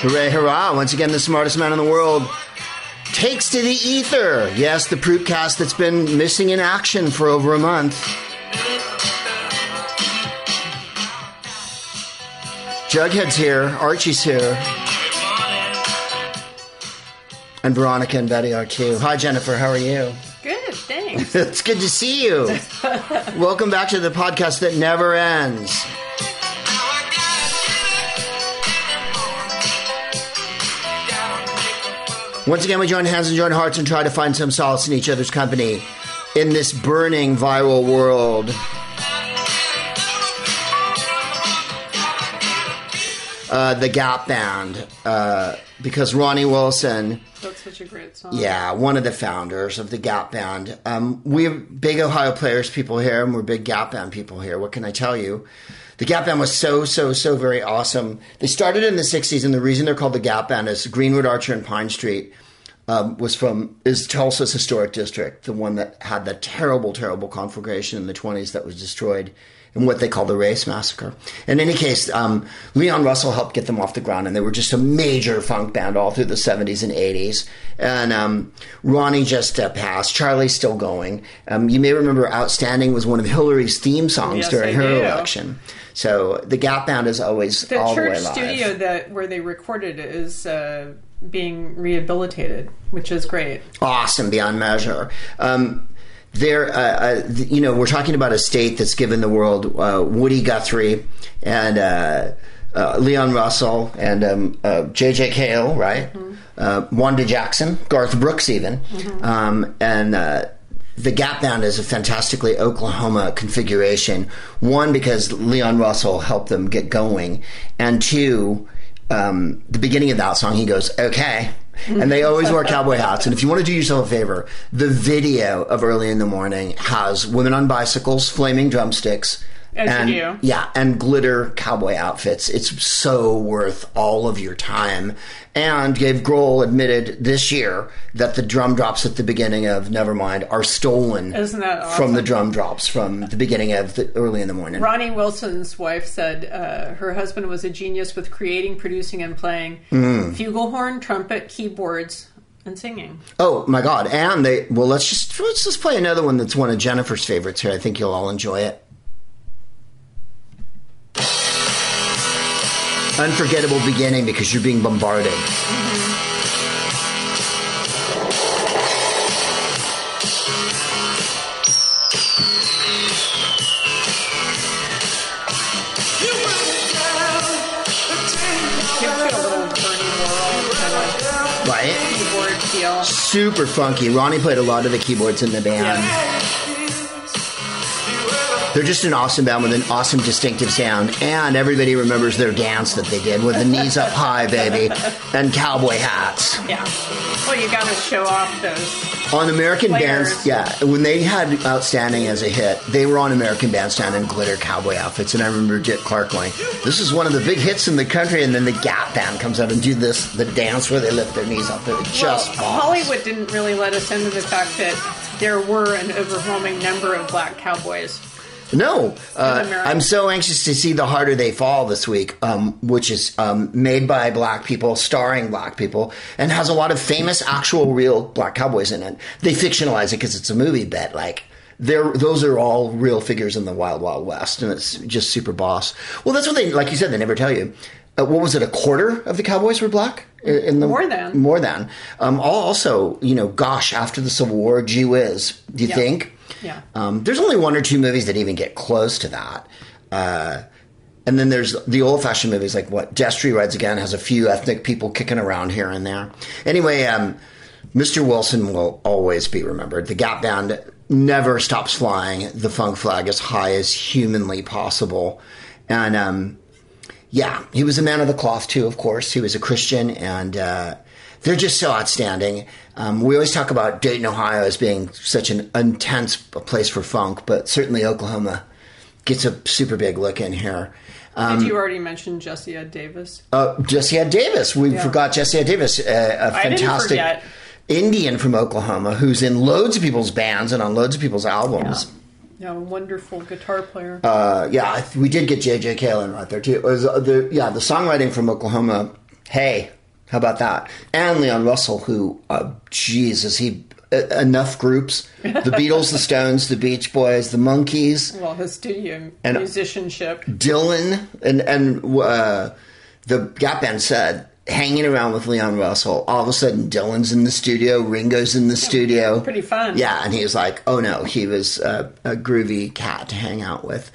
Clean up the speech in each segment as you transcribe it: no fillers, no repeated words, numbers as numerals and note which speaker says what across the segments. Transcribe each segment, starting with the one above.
Speaker 1: Hooray, hurrah. Once again, the smartest man in the world takes to the ether. Yes, the Prootcast that's been missing in action for over a month. Jughead's here. Archie's here. And Veronica and Betty are too. Hi, Jennifer. How are you?
Speaker 2: Good, thanks.
Speaker 1: It's good to see you. Welcome back to the podcast that never ends. Once again, we join hands and join hearts and try to find some solace in each other's company in this burning viral world. The Gap Band, because Ronnie Wilson...
Speaker 2: That's such a great song.
Speaker 1: Yeah, one of the founders of the Gap Band. We have big Ohio Players people here, and we're big Gap Band people here. What can I tell you? The Gap Band was so very awesome. They started in the 60s, and the reason they're called the Gap Band is Greenwood, Archer, and Pine Street is Tulsa's historic district, the one that had the terrible conflagration in the 20s that was destroyed in what they call the Race Massacre. In any case, Leon Russell helped get them off the ground, and they were just a major funk band all through the 70s and 80s. And Ronnie just passed. Charlie's still going. You may remember Outstanding was one of Hillary's theme songs during her election. So the Gap Band is always all the way live.
Speaker 2: The church studio where they recorded it is being rehabilitated, which is great.
Speaker 1: Awesome, beyond measure. We're talking about a state that's given the world Woody Guthrie and Leon Russell and J.J. Cale, right? Mm-hmm. Wanda Jackson, Garth Brooks even. Mm-hmm. The Gap Band is a fantastically Oklahoma configuration. One, because Leon Russell helped them get going. And two, the beginning of that song, he goes, okay. And they always wear cowboy hats. And if you want to do yourself a favor, the video of Early in the Morning has women on bicycles, flaming drumsticks, and glitter cowboy outfits. It's so worth all of your time. And Dave Grohl admitted this year that the drum drops at the beginning of Nevermind are stolen
Speaker 2: Isn't that awesome?
Speaker 1: From the drum drops from the beginning of Early in the Morning.
Speaker 2: Ronnie Wilson's wife said her husband was a genius with creating, producing, and playing flugelhorn, trumpet, keyboards, and singing. Oh my God! And let's just play another one that's one of Jennifer's favorites here. I think you'll all enjoy it. Unforgettable beginning because you're being bombarded. Right? Keyboard feel. Super funky. Ronnie played a lot of the keyboards in the band. Yeah. They're just an awesome band with an awesome distinctive sound, and everybody remembers their dance that they did with the knees up high, baby, and cowboy hats. Yeah. Well, you got to show off those. On American Bandstand, yeah, when they had Outstanding as a hit, they were on American Bandstand in glitter cowboy outfits, and I remember Dick Clark going, this is one of the big hits in the country, and then the Gap Band comes out and do the dance where they lift their knees up. It just Hollywood didn't really let us into the fact that there were an overwhelming number of black cowboys. No, I'm so anxious to see The Harder They Fall this week, which is made by black people, starring black people, and has a lot of famous, actual, real black cowboys in it. They fictionalize it because it's a movie, but those are all real figures in the Wild Wild West, and it's just super boss. Well, that's what like you said, they never tell you. What was it? A quarter of the cowboys were black? More than. Also, gosh, after the Civil War, gee whiz. Do you think? Yeah. There's only one or two movies that even get close to that. And then there's the old-fashioned movies like Destry Rides Again has a few ethnic people kicking around here and there. Anyway, Mr. Wilson will always be remembered. The Gap Band never stops flying the funk flag as high as humanly possible. And, he was a man of the cloth, too, of course. He was a Christian, and they're just so outstanding. We always talk about Dayton, Ohio as being such an intense place for funk, but certainly Oklahoma gets a super big look in here. Did you already mention Jesse Ed Davis?
Speaker 1: Jesse Ed Davis. We forgot Jesse Ed Davis, a fantastic Indian from Oklahoma who's in loads of people's bands and on loads of people's albums.
Speaker 2: Yeah, a wonderful guitar player.
Speaker 1: We did get J.J. Cale in right there, too. It was the songwriting from Oklahoma Hey, how about that? And Leon Russell, who, is he enough groups? The Beatles, the Stones, the Beach Boys, the Monkees.
Speaker 2: Well, his studio musicianship.
Speaker 1: Dylan and the Gap Band said, hanging around with Leon Russell, all of a sudden Dylan's in the studio, Ringo's in the studio.
Speaker 2: Pretty fun.
Speaker 1: Yeah, and he was like, oh no, he was a groovy cat to hang out with.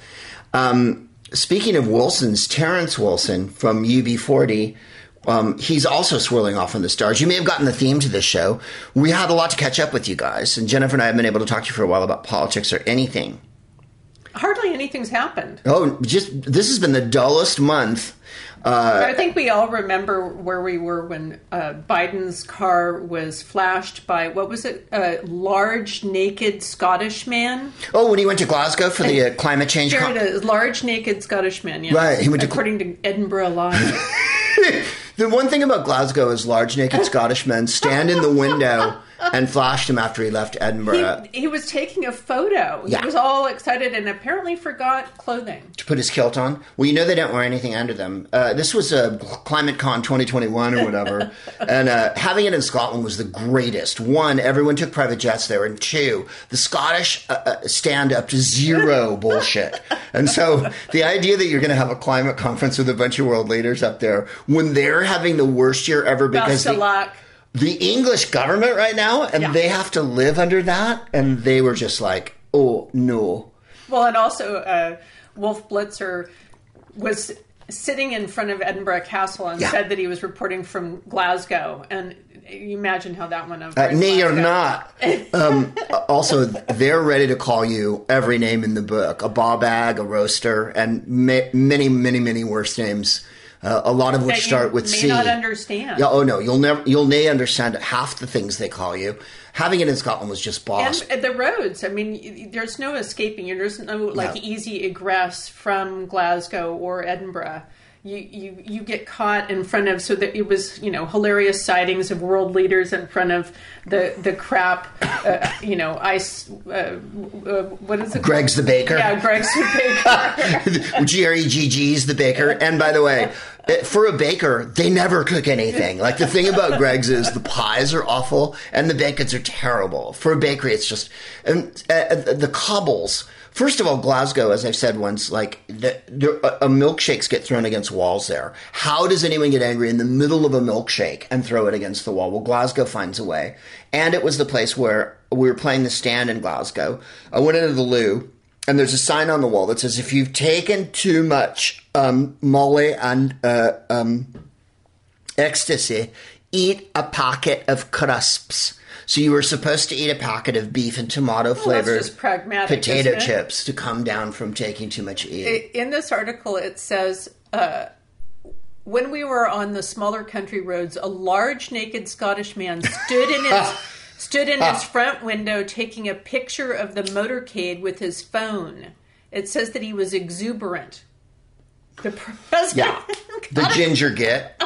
Speaker 1: Speaking of Wilsons, Terrence Wilson from UB40, he's also swirling off on the stars. You may have gotten the theme to this show. We had a lot to catch up with you guys, and Jennifer and I have been able to talk to you for a while about politics or anything.
Speaker 2: Hardly anything's happened.
Speaker 1: Oh, this has been the dullest month.
Speaker 2: I think we all remember where we were when Biden's car was flashed by, what was it, a large, naked Scottish man?
Speaker 1: Oh, when he went to Glasgow for the climate change
Speaker 2: conference? A large, naked Scottish man, yes.
Speaker 1: Right. He went
Speaker 2: according to Edinburgh Live.
Speaker 1: The one thing about Glasgow is large, naked Scottish men stand in the window and flashed him after he left Edinburgh.
Speaker 2: He was taking a photo.
Speaker 1: Yeah.
Speaker 2: He was all excited and apparently forgot clothing.
Speaker 1: To put his kilt on? Well, you know they don't wear anything under them. This was Climate Con 2021 or whatever. And having it in Scotland was the greatest. One, everyone took private jets there. And two, the Scottish stand up to zero bullshit. And so the idea that you're going to have a climate conference with a bunch of world leaders up there when they're having the worst year ever because...
Speaker 2: Best of luck.
Speaker 1: The English government right now, and they have to live under that, and they were just like, oh, no.
Speaker 2: Well, and also Wolf Blitzer was sitting in front of Edinburgh Castle and said that he was reporting from Glasgow, and you imagine how that went over.
Speaker 1: No, you're not. Also, they're ready to call you every name in the book, a ball bag, a roaster, and many, many, many worse names. A lot of which start with C.
Speaker 2: May not understand.
Speaker 1: Yeah. Oh no, you'll never understand half the things they call you. Having it in Scotland was just boss.
Speaker 2: And the roads. I mean, there's no escaping. There's no easy egress from Glasgow or Edinburgh. You get caught in front of, so that it was, hilarious sightings of world leaders in front of the crap, ice, what is it?
Speaker 1: Greg's the baker.
Speaker 2: Yeah, Greg's the baker.
Speaker 1: G-R-E-G-G's the baker. And by the way, for a baker, they never cook anything. Like the thing about Greg's is the pies are awful and the bacons are terrible. For a bakery, it's just, and the cobbles. First of all, Glasgow, as I've said once, milkshakes get thrown against walls there. How does anyone get angry in the middle of a milkshake and throw it against the wall? Well, Glasgow finds a way. And it was the place where we were playing the Stand in Glasgow. I went into the loo, and there's a sign on the wall that says, if you've taken too much Molly and ecstasy, eat a packet of crisps. So you were supposed to eat a packet of beef and tomato flavored potato chips to come down from taking too much eat.
Speaker 2: In this article, it says, when we were on the smaller country roads, a large naked Scottish man stood in his front window taking a picture of the motorcade with his phone. It says that he was exuberant. The president.
Speaker 1: Yeah. The ginger git.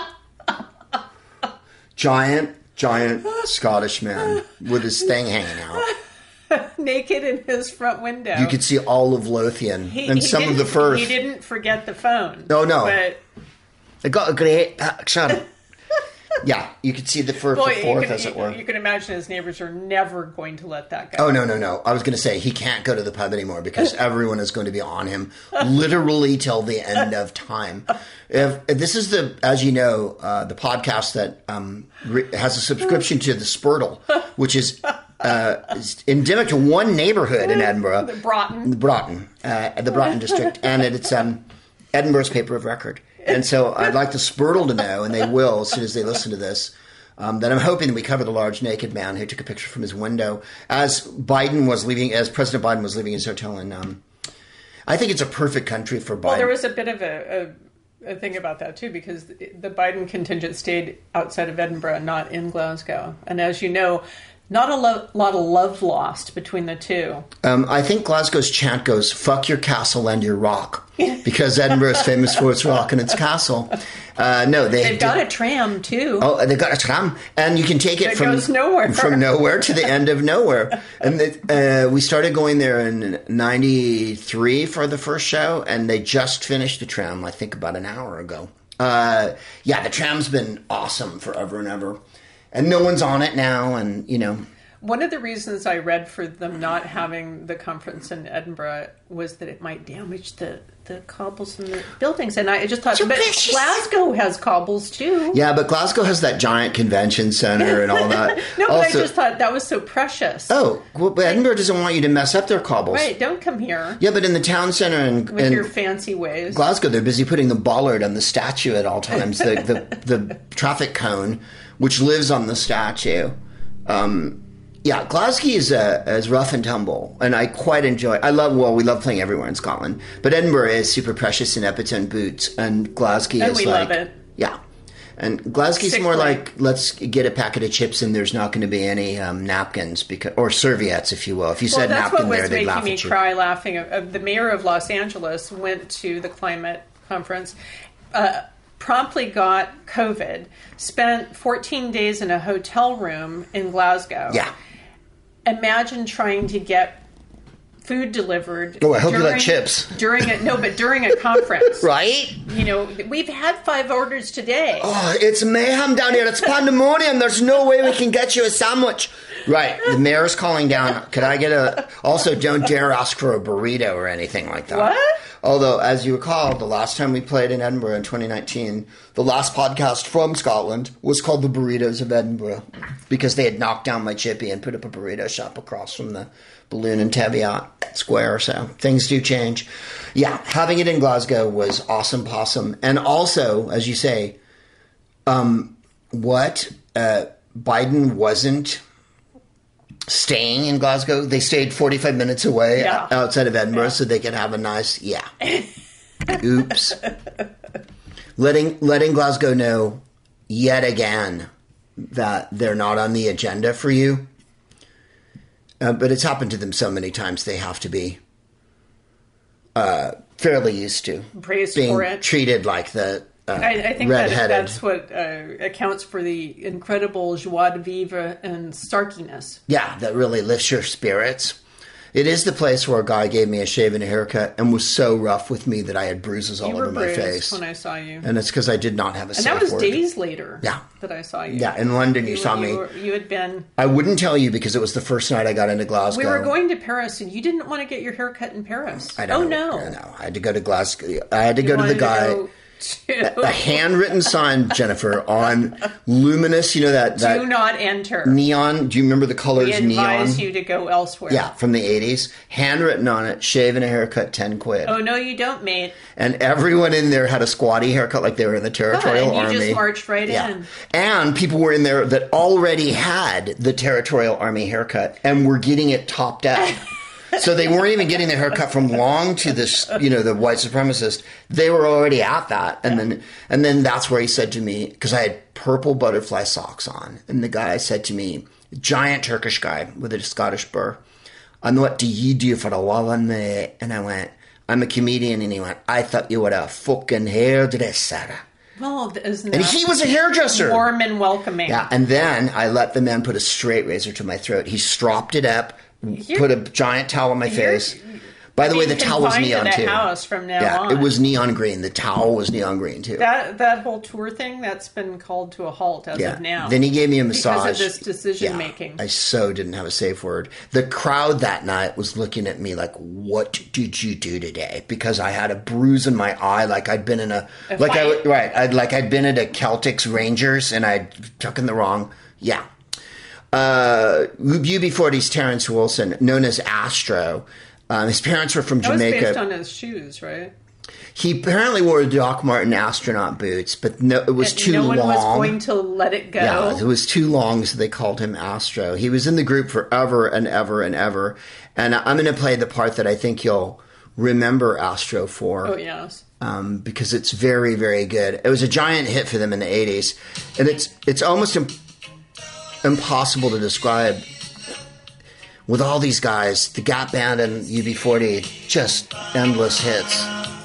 Speaker 1: Giant Scottish man with his thing hanging out.
Speaker 2: Naked in his front window.
Speaker 1: You could see all of Lothian and some of the first.
Speaker 2: He didn't forget the phone.
Speaker 1: No.
Speaker 2: But
Speaker 1: I got a great picture. Yeah, you could see the fourth, as it were.
Speaker 2: You can imagine his neighbors are never going to let that go.
Speaker 1: Oh, no. I was going to say, he can't go to the pub anymore because everyone is going to be on him literally till the end of time. If this is as you know, the podcast that has a subscription to the Spurtle, which is endemic to one neighborhood in Edinburgh.
Speaker 2: The Broughton.
Speaker 1: The Broughton district. And it's Edinburgh's paper of record. And so I'd like the Spurtle to know, and they will as soon as they listen to this, that I'm hoping that we cover the large naked man who took a picture from his window as President Biden was leaving his hotel in. I think it's a perfect country for Biden.
Speaker 2: Well, there was a bit of a thing about that too, because the Biden contingent stayed outside of Edinburgh, not in Glasgow, and as you know, not a lot of love lost between the two.
Speaker 1: I think Glasgow's chant goes, fuck your castle and your rock, because Edinburgh is famous for its rock and its castle. No,
Speaker 2: they've got a tram, too.
Speaker 1: Oh, they've got a tram, and you can take it from nowhere to the end of nowhere. And we started going there in 93 for the first show, and they just finished the tram, I think, about an hour ago. The tram's been awesome forever and ever. And no one's on it now, and,
Speaker 2: One of the reasons I read for them not having the conference in Edinburgh was that it might damage the cobbles in the buildings. And I just thought, but Glasgow has cobbles too.
Speaker 1: Yeah, but Glasgow has that giant convention center and all that.
Speaker 2: No, but I just thought that was so precious.
Speaker 1: Oh, well, but Edinburgh doesn't want you to mess up their cobbles.
Speaker 2: Right, don't come here.
Speaker 1: Yeah, but in the town center
Speaker 2: with your fancy ways.
Speaker 1: Glasgow, they're busy putting the bollard on the statue at all times, the traffic cone, which lives on the statue. Glasgow is rough and tumble, and I quite enjoy. We love playing everywhere in Scotland, but Edinburgh is super precious in Epitone boots, and Glasgow is
Speaker 2: we love it.
Speaker 1: Yeah, and Glasgow's more like, let's get a packet of chips, and there's not going to be any napkins or serviettes, if you will. If you said napkin there, they'd laugh at you.
Speaker 2: That's what was making me cry laughing. The mayor of Los Angeles went to the climate conference. Promptly got COVID, spent 14 days in a hotel room in Glasgow.
Speaker 1: Yeah.
Speaker 2: Imagine trying to get food delivered.
Speaker 1: Oh, I hope you like chips.
Speaker 2: During a conference.
Speaker 1: Right?
Speaker 2: We've had 5 orders today.
Speaker 1: Oh, it's mayhem down here. It's pandemonium. There's no way we can get you a sandwich. Right. The mayor's calling down. Could I get also, don't dare ask for a burrito or anything like that.
Speaker 2: What?
Speaker 1: Although, as you recall, the last time we played in Edinburgh in 2019, the last podcast from Scotland was called The Burritos of Edinburgh, because they had knocked down my chippy and put up a burrito shop across from the Balloon and Teviot Square. So things do change. Yeah, having it in Glasgow was awesome possum. And also, as you say, Biden wasn't staying in Glasgow. They stayed 45 minutes away outside of Edinburgh so they could have a nice, oops. Letting Glasgow know yet again that they're not on the agenda for you. But it's happened to them so many times they have to be fairly used to
Speaker 2: praised
Speaker 1: being
Speaker 2: for it.
Speaker 1: Treated like the
Speaker 2: I think
Speaker 1: red-headed.
Speaker 2: that's what accounts for the incredible joie de vivre and starkiness.
Speaker 1: Yeah, that really lifts your spirits. It is the place where a guy gave me a shave and a haircut and was so rough with me that I had bruises all over my face.
Speaker 2: When I saw you.
Speaker 1: And it's because I did not have a safe word.
Speaker 2: And that was days later that I saw you.
Speaker 1: Yeah, in London you saw me.
Speaker 2: You had been...
Speaker 1: I wouldn't tell you because it was the first night I got into Glasgow.
Speaker 2: We were going to Paris and you didn't want to get your hair cut in Paris.
Speaker 1: I don't know. I had to go to Glasgow. I had to go to the guy... A handwritten sign, Jennifer, on luminous, that
Speaker 2: do not enter.
Speaker 1: Neon. Do you remember the colors neon?
Speaker 2: We advise you to go elsewhere.
Speaker 1: Yeah, from the 80s. Handwritten on it, shave and a haircut, 10 quid.
Speaker 2: Oh, no, you don't, mate.
Speaker 1: And everyone in there had a squatty haircut like they were in the Territorial Army.
Speaker 2: And you just marched right in.
Speaker 1: And people were in there that already had the Territorial Army haircut and were getting it topped up. So they weren't even getting the haircut from Long to this, the white supremacist. They were already at that. And then that's where he said to me, because I had purple butterfly socks on. And the guy said to me, giant Turkish guy with a Scottish burr, and what do you do for a living, mate? And I went, I'm a comedian. And he went, I thought you were a fucking hairdresser.
Speaker 2: Well, isn't
Speaker 1: and he was a hairdresser.
Speaker 2: Warm and welcoming.
Speaker 1: Yeah, and then I let the man put a straight razor to my throat. He stropped it up. Put a giant towel on my face. By the way, the towel was neon too.
Speaker 2: House from now on.
Speaker 1: It was neon green. The towel was neon green too.
Speaker 2: That whole tour thing, that's been called to a halt as of now.
Speaker 1: Then he gave me a massage.
Speaker 2: Because of this decision making.
Speaker 1: I so didn't have a safe word. The crowd that night was looking at me like, "What did you do today?" Because I had a bruise in my eye, like I'd been in I'd been at a Celtics Rangers and I'd taken the wrong. Yeah. UB40's Terrence Wilson, known as Astro. His parents were from Jamaica.
Speaker 2: That was based on his shoes, right?
Speaker 1: He apparently wore Doc Marten astronaut boots, but it was too long.
Speaker 2: No one was going to let it go.
Speaker 1: Yeah, it was too long, so they called him Astro. He was in the group forever and ever and ever. And I'm going to play the part that I think you'll remember Astro for.
Speaker 2: Oh, yes.
Speaker 1: Because it's very, very good. It was a giant hit for them in the 80s. And it's almost impossible to describe. With all these guys, the Gap Band and UB40, just endless hits.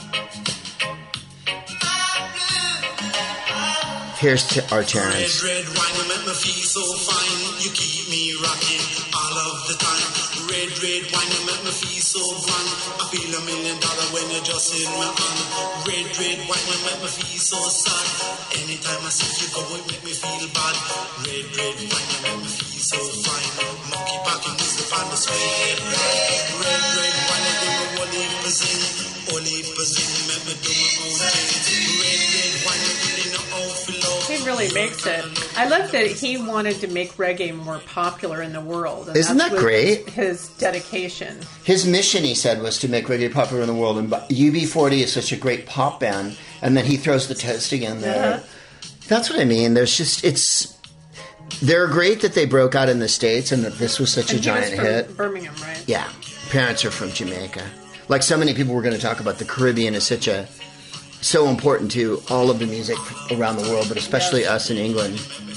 Speaker 1: Here's our Terrence.
Speaker 3: Red wine, you make me feel so fine. You keep me rocking all of the time. Red red wine, you make me feel so grand. I feel $1 million when you're just in my hand. Red wine, you make me feel so sad. Anytime I see you go, it make me feel bad. Red wine, you make me feel so fine. Monkey packing music on the sweet. Red wine, you give me olive zing, make me do my own thing. Red wine, you really know how to love.
Speaker 2: He really makes it. I love that he wanted to make reggae more popular in the world. And
Speaker 1: isn't that great?
Speaker 2: His dedication.
Speaker 1: His mission, he said, was to make reggae popular in the world. And UB40 is such a great pop band. And then he throws the toasting in there. Uh-huh. That's what I mean. There's just, they're great that they broke out in the States and that this was such a giant hit.
Speaker 2: Birmingham, right?
Speaker 1: Yeah. Parents are from Jamaica. Like so many people, we're going to talk about the Caribbean is so important to all of the music around the world, but especially us in England.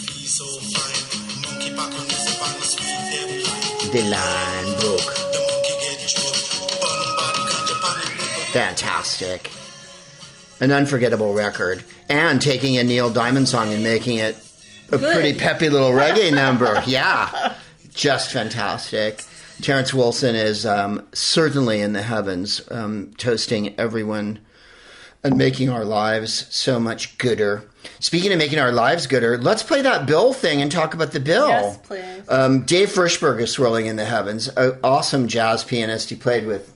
Speaker 1: The line broke. Fantastic. An unforgettable record. And taking a Neil Diamond song and making it a pretty peppy little reggae number. Yeah. Just fantastic. Terrence Wilson is certainly in the heavens, toasting everyone and making our lives so much gooder. Speaking of making our lives gooder, let's play that Bill thing and talk about the Bill.
Speaker 2: Yes, please.
Speaker 1: Dave Frischberg is swirling in the heavens. An awesome jazz pianist. He played with,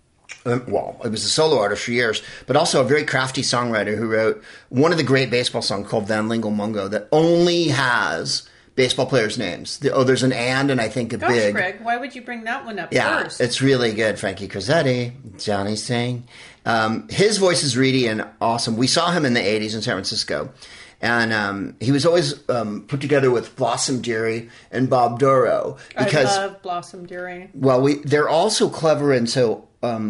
Speaker 1: it was a solo artist for years, but also a very crafty songwriter who wrote one of the great baseball songs called Van Lingle Mungo that only has baseball players' names. There's an and I think a
Speaker 2: Gosh,
Speaker 1: big.
Speaker 2: Greg, why would you bring that one up first?
Speaker 1: It's really good. Frankie Crosetti, Johnny Singh. His voice is reedy and awesome. We saw him in the 80s in San Francisco. And he was always put together with Blossom Dearie and Bob Dorough. Because,
Speaker 2: I love Blossom Dearie.
Speaker 1: Well, they're all so clever and so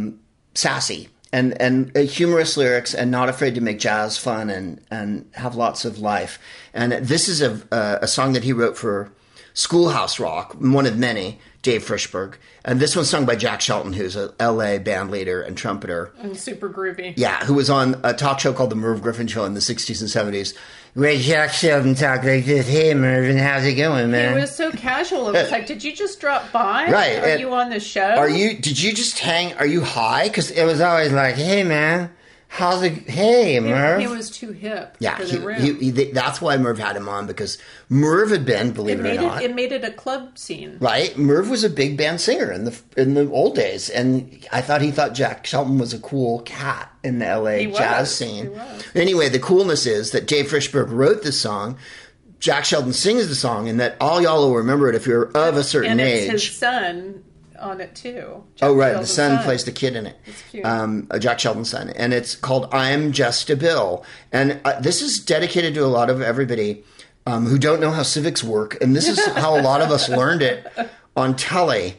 Speaker 1: sassy. And humorous lyrics and not afraid to make jazz fun and have lots of life. And this is a song that he wrote for Schoolhouse Rock, one of many, Dave Frischberg. And this one's sung by Jack Shelton, who's a L.A. band leader and trumpeter.
Speaker 2: And super groovy.
Speaker 1: Yeah, who was on a talk show called The Merv Griffin Show in the 60s and 70s. Where Jack Shelton talked like this, hey Mervyn, how's it going, man?
Speaker 2: He was so casual. It was like, did you just drop by?
Speaker 1: Right.
Speaker 2: Are you on the show?
Speaker 1: Did you just hang, are you high? Because it was always like, hey man, how's it, hey Merv.
Speaker 2: He was too hip
Speaker 1: yeah,
Speaker 2: for the room.
Speaker 1: That's why Merv had him on, because Merv had been, believe it or not.
Speaker 2: It made it a club scene.
Speaker 1: Right. Merv was a big band singer in the old days. And I thought he thought Jack Shelton was a cool cat in the LA jazz scene.
Speaker 2: He was.
Speaker 1: Anyway, the coolness is that Dave Frischberg wrote this song. Jack Shelton sings the song, and that all y'all will remember it if you're of a certain age.
Speaker 2: And it's his son on it too.
Speaker 1: Jack Shelton's the son plays the kid in it.
Speaker 2: It's cute.
Speaker 1: Jack Shelton's son. And it's called I'm Just a Bill. And this is dedicated to a lot of everybody who don't know how civics work. And this is how a lot of us learned it on telly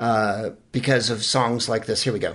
Speaker 1: because of songs like this. Here we go.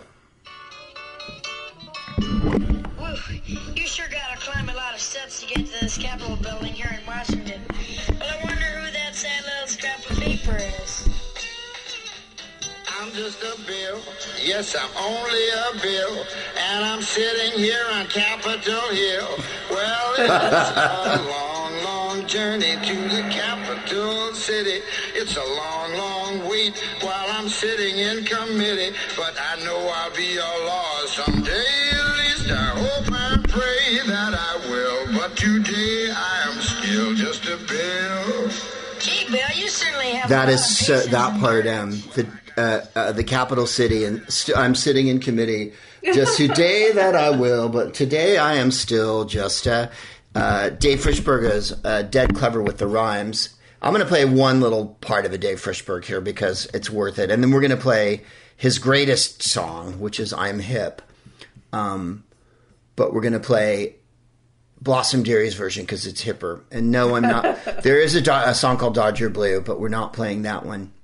Speaker 4: You sure gotta climb a lot of steps to get to this Capitol building here in Washington. But I wonder who that sad little scrap of paper is.
Speaker 3: I'm just a bill. Yes, I'm only a bill. And I'm sitting here on Capitol Hill. Well, it's a long, long journey to the capital city. It's a long, long wait while I'm sitting in committee. But I know I'll be a law someday. At least I hope and pray that I will. But today I am still just a bill.
Speaker 4: Gee, Bill, you certainly have
Speaker 1: that is that part, the capital city, and I'm sitting in committee. Just today that I will, but today I am still just Dave Frischberg is dead clever with the rhymes. I'm going to play one little part of a Dave Frischberg here because it's worth it, and then we're going to play his greatest song, which is I'm Hip. But we're going to play Blossom Dearie's version because it's hipper. And no, I'm not. There is a song called Dodger Blue, but we're not playing that one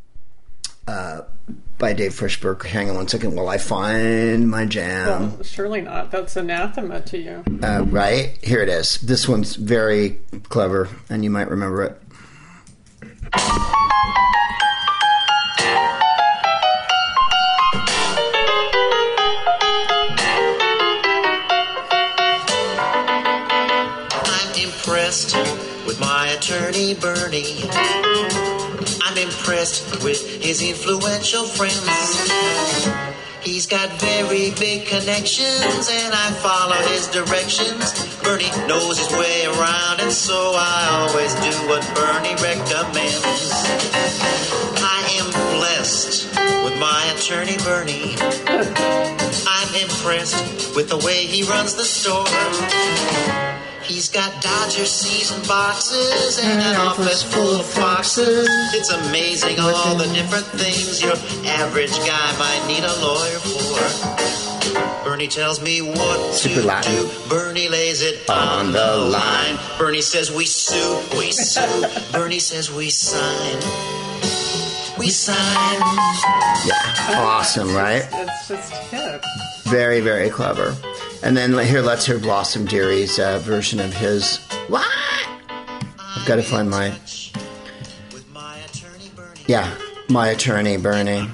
Speaker 1: by Dave Frischberg. Hang on one second while I find my jam.
Speaker 2: Well, surely not. That's anathema to you.
Speaker 1: Right? Here it is. This one's very clever, and you might remember it.
Speaker 3: With my attorney Bernie, I
Speaker 5: I'm impressed with his influential friends. He's got very big connections, and I follow his directions. Bernie knows his way around, and so I always do what Bernie recommends. I am blessed with my attorney, Bernie. I'm impressed with the way he runs the store. He's got Dodger season boxes and an office full of foxes. It's amazing all the different things your average guy might need a lawyer for. Bernie tells me what
Speaker 1: Super
Speaker 5: to
Speaker 1: Latin.
Speaker 5: do. Bernie lays it on the line. Bernie says we sue, we sue. Bernie says we sign. We sign.
Speaker 1: Yeah, awesome, right?
Speaker 2: It's just hip.
Speaker 1: Very, very clever. And then here, let's hear Blossom Deary's version of his. What? I've got to find my. Yeah, My Attorney, Bernie.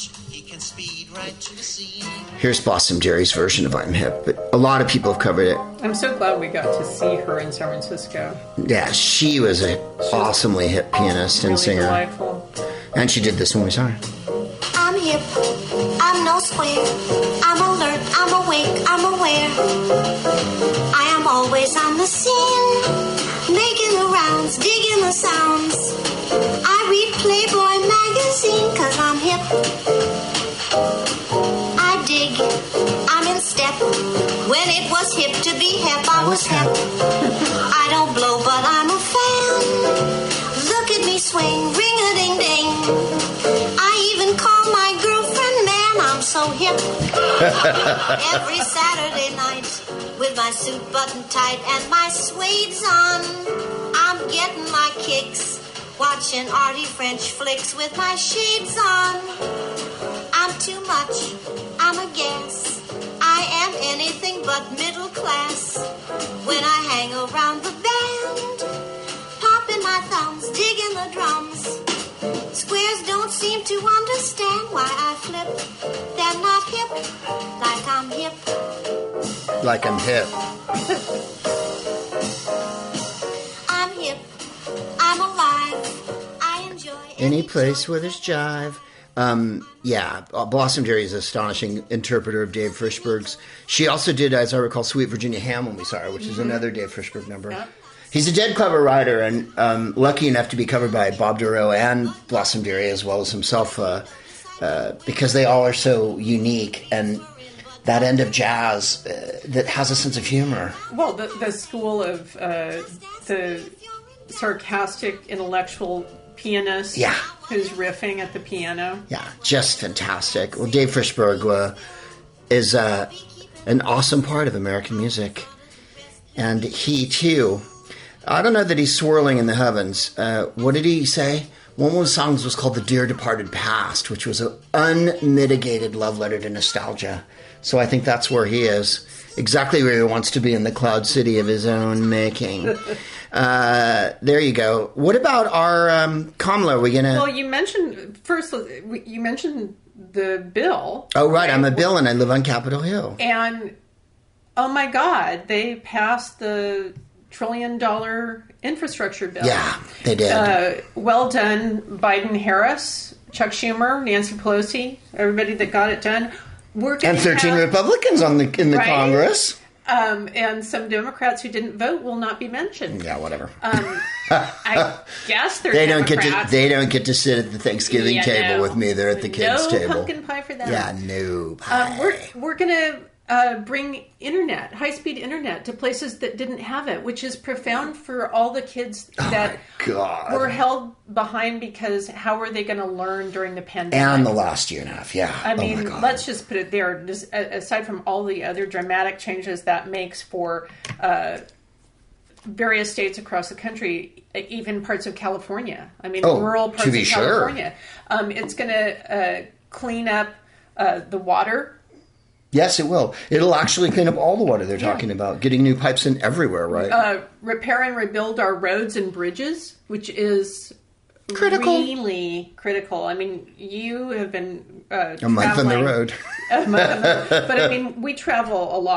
Speaker 1: Here's Blossom Deary's version of I'm Hip, but a lot of people have covered it.
Speaker 2: I'm so glad we got to see her in San Francisco.
Speaker 1: Yeah, she was an awesomely hip pianist and
Speaker 2: Really
Speaker 1: singer.
Speaker 2: delightful.
Speaker 1: And she did this when we saw her.
Speaker 6: I'm hip, I'm no square, I'm alert, I'm awake, I'm aware. I am always on the scene, making the rounds, digging the sounds. I read Playboy magazine, 'cause I'm hip. I dig, I'm in step. When it was hip to be hip, I was hip. I don't blow, but I'm a fan. Look at me swing, ring-a-ding-ding. I even call my girlfriend man, I'm so hip. Every Saturday night, with my suit buttoned tight and my suede's on, I'm getting my kicks, watching arty French flicks with my shades on. I'm too much, I'm a gas. I am anything but middle class. When I hang around the band, popping my thumbs, digging the drums. Squares don't seem to understand why I flip. They're not hip, like I'm hip.
Speaker 1: Like I'm hip.
Speaker 6: I'm hip, I'm alive. I enjoy
Speaker 1: Any place where there's jive. Yeah, Blossom Deary is an astonishing interpreter of Dave Frishberg's. She also did, as I recall, Sweet Virginia Ham when we saw her, which is another Dave Frishberg number.
Speaker 2: Yep.
Speaker 1: He's a dead clever writer and lucky enough to be covered by Bob Dorough and Blossom Deary as well as himself because they all are so unique and that end of jazz that has a sense of humor.
Speaker 2: Well, the school of the sarcastic intellectual pianist
Speaker 1: Yeah.
Speaker 2: who's riffing at the piano.
Speaker 1: Yeah, just fantastic. Well, Dave Frishberg is an awesome part of American music. And he, too, I don't know that he's swirling in the heavens. What did he say? One of his songs was called The Dear Departed Past, which was an unmitigated love letter to nostalgia. So I think that's where he is. Exactly where he wants to be in the cloud city of his own making. There you go. What about our Kamala? Are we going to...
Speaker 2: Well, you mentioned the bill.
Speaker 1: Oh, right. I'm a Bill and I live on Capitol Hill.
Speaker 2: And, oh my God, they passed the $1 trillion infrastructure bill.
Speaker 1: Yeah, they did.
Speaker 2: Well done, Biden-Harris, Chuck Schumer, Nancy Pelosi, everybody that got it done.
Speaker 1: And 13 Republicans in the
Speaker 2: Right?
Speaker 1: Congress.
Speaker 2: And some Democrats who didn't vote will not be mentioned.
Speaker 1: Yeah, whatever.
Speaker 2: I guess they're
Speaker 1: They
Speaker 2: Democrats.
Speaker 1: don't get to sit at the Thanksgiving table with me. They're at the kids'
Speaker 2: no
Speaker 1: table.
Speaker 2: pumpkin pie for them.
Speaker 1: Yeah, no pie.
Speaker 2: We're gonna bring internet, high-speed internet, to places that didn't have it, which is profound for all the kids that
Speaker 1: God.
Speaker 2: were held behind because how are they going to learn during the pandemic?
Speaker 1: And the last year and a half, yeah.
Speaker 2: I
Speaker 1: Oh my
Speaker 2: mean,
Speaker 1: God.
Speaker 2: let's just put it there. Just, aside from all the other dramatic changes that makes for various states across the country, even parts of California. I mean, rural parts
Speaker 1: to be
Speaker 2: of
Speaker 1: sure.
Speaker 2: California. It's going to clean up the water.
Speaker 1: Yes, it will. It'll actually clean up all the water they're talking about. Getting new pipes in everywhere, right?
Speaker 2: Repair and rebuild our roads and bridges, which is
Speaker 1: Critical.
Speaker 2: really critical. I mean, you have been
Speaker 1: a month on the road.
Speaker 2: but I mean, we travel a lot,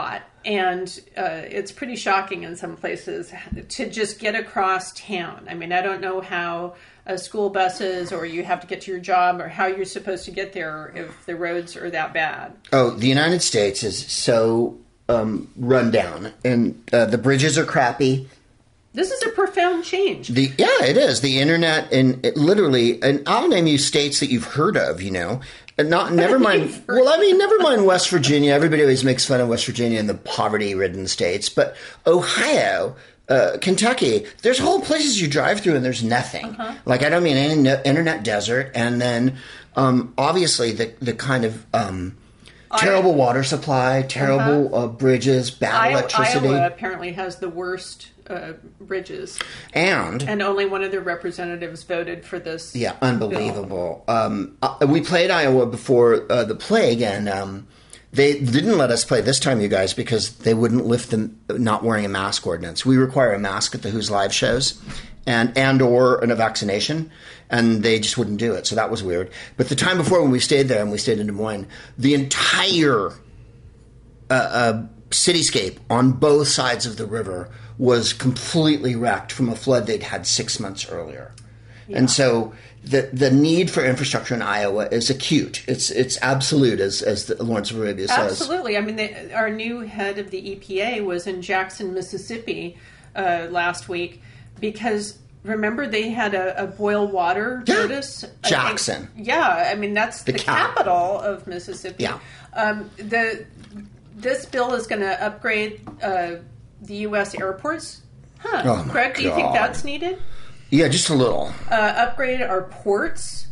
Speaker 2: And it's pretty shocking in some places to just get across town. I mean, I don't know how school buses or you have to get to your job or how you're supposed to get there if the roads are that bad.
Speaker 1: Oh, the United States is so run down, and the bridges are crappy.
Speaker 2: This is a profound change.
Speaker 1: It is. The internet, and I'll name you states that you've heard of, And never mind. Never mind West Virginia. Everybody always makes fun of West Virginia and the poverty-ridden states, but Ohio, Kentucky, there's whole places you drive through and there's nothing. Uh-huh. Like, I don't mean any internet desert, and then obviously the kind of terrible water supply, terrible bridges, bad electricity.
Speaker 2: Iowa apparently has the worst bridges, and only one of their representatives voted for this.
Speaker 1: Yeah, unbelievable. We played Iowa before the plague, and they didn't let us play this time, you guys, because they wouldn't lift the not wearing a mask ordinance. We require a mask at the Who's Live shows, and or a vaccination, and they just wouldn't do it. So that was weird. But the time before, when we stayed there, and we stayed in Des Moines, the entire cityscape on both sides of the river was completely wrecked from a flood they'd had 6 months earlier. Yeah. And so the need for infrastructure in Iowa is acute. It's absolute, as Lawrence of Arabia says.
Speaker 2: Absolutely. I mean, our new head of the EPA was in Jackson, Mississippi last week because, remember, they had a boil water notice?
Speaker 1: Jackson.
Speaker 2: I mean, that's the capital of Mississippi.
Speaker 1: Yeah.
Speaker 2: This bill is going to upgrade the U.S. airports.
Speaker 1: Oh,
Speaker 2: Greg, do you think that's needed?
Speaker 1: Yeah, just a little.
Speaker 2: Upgrade our ports.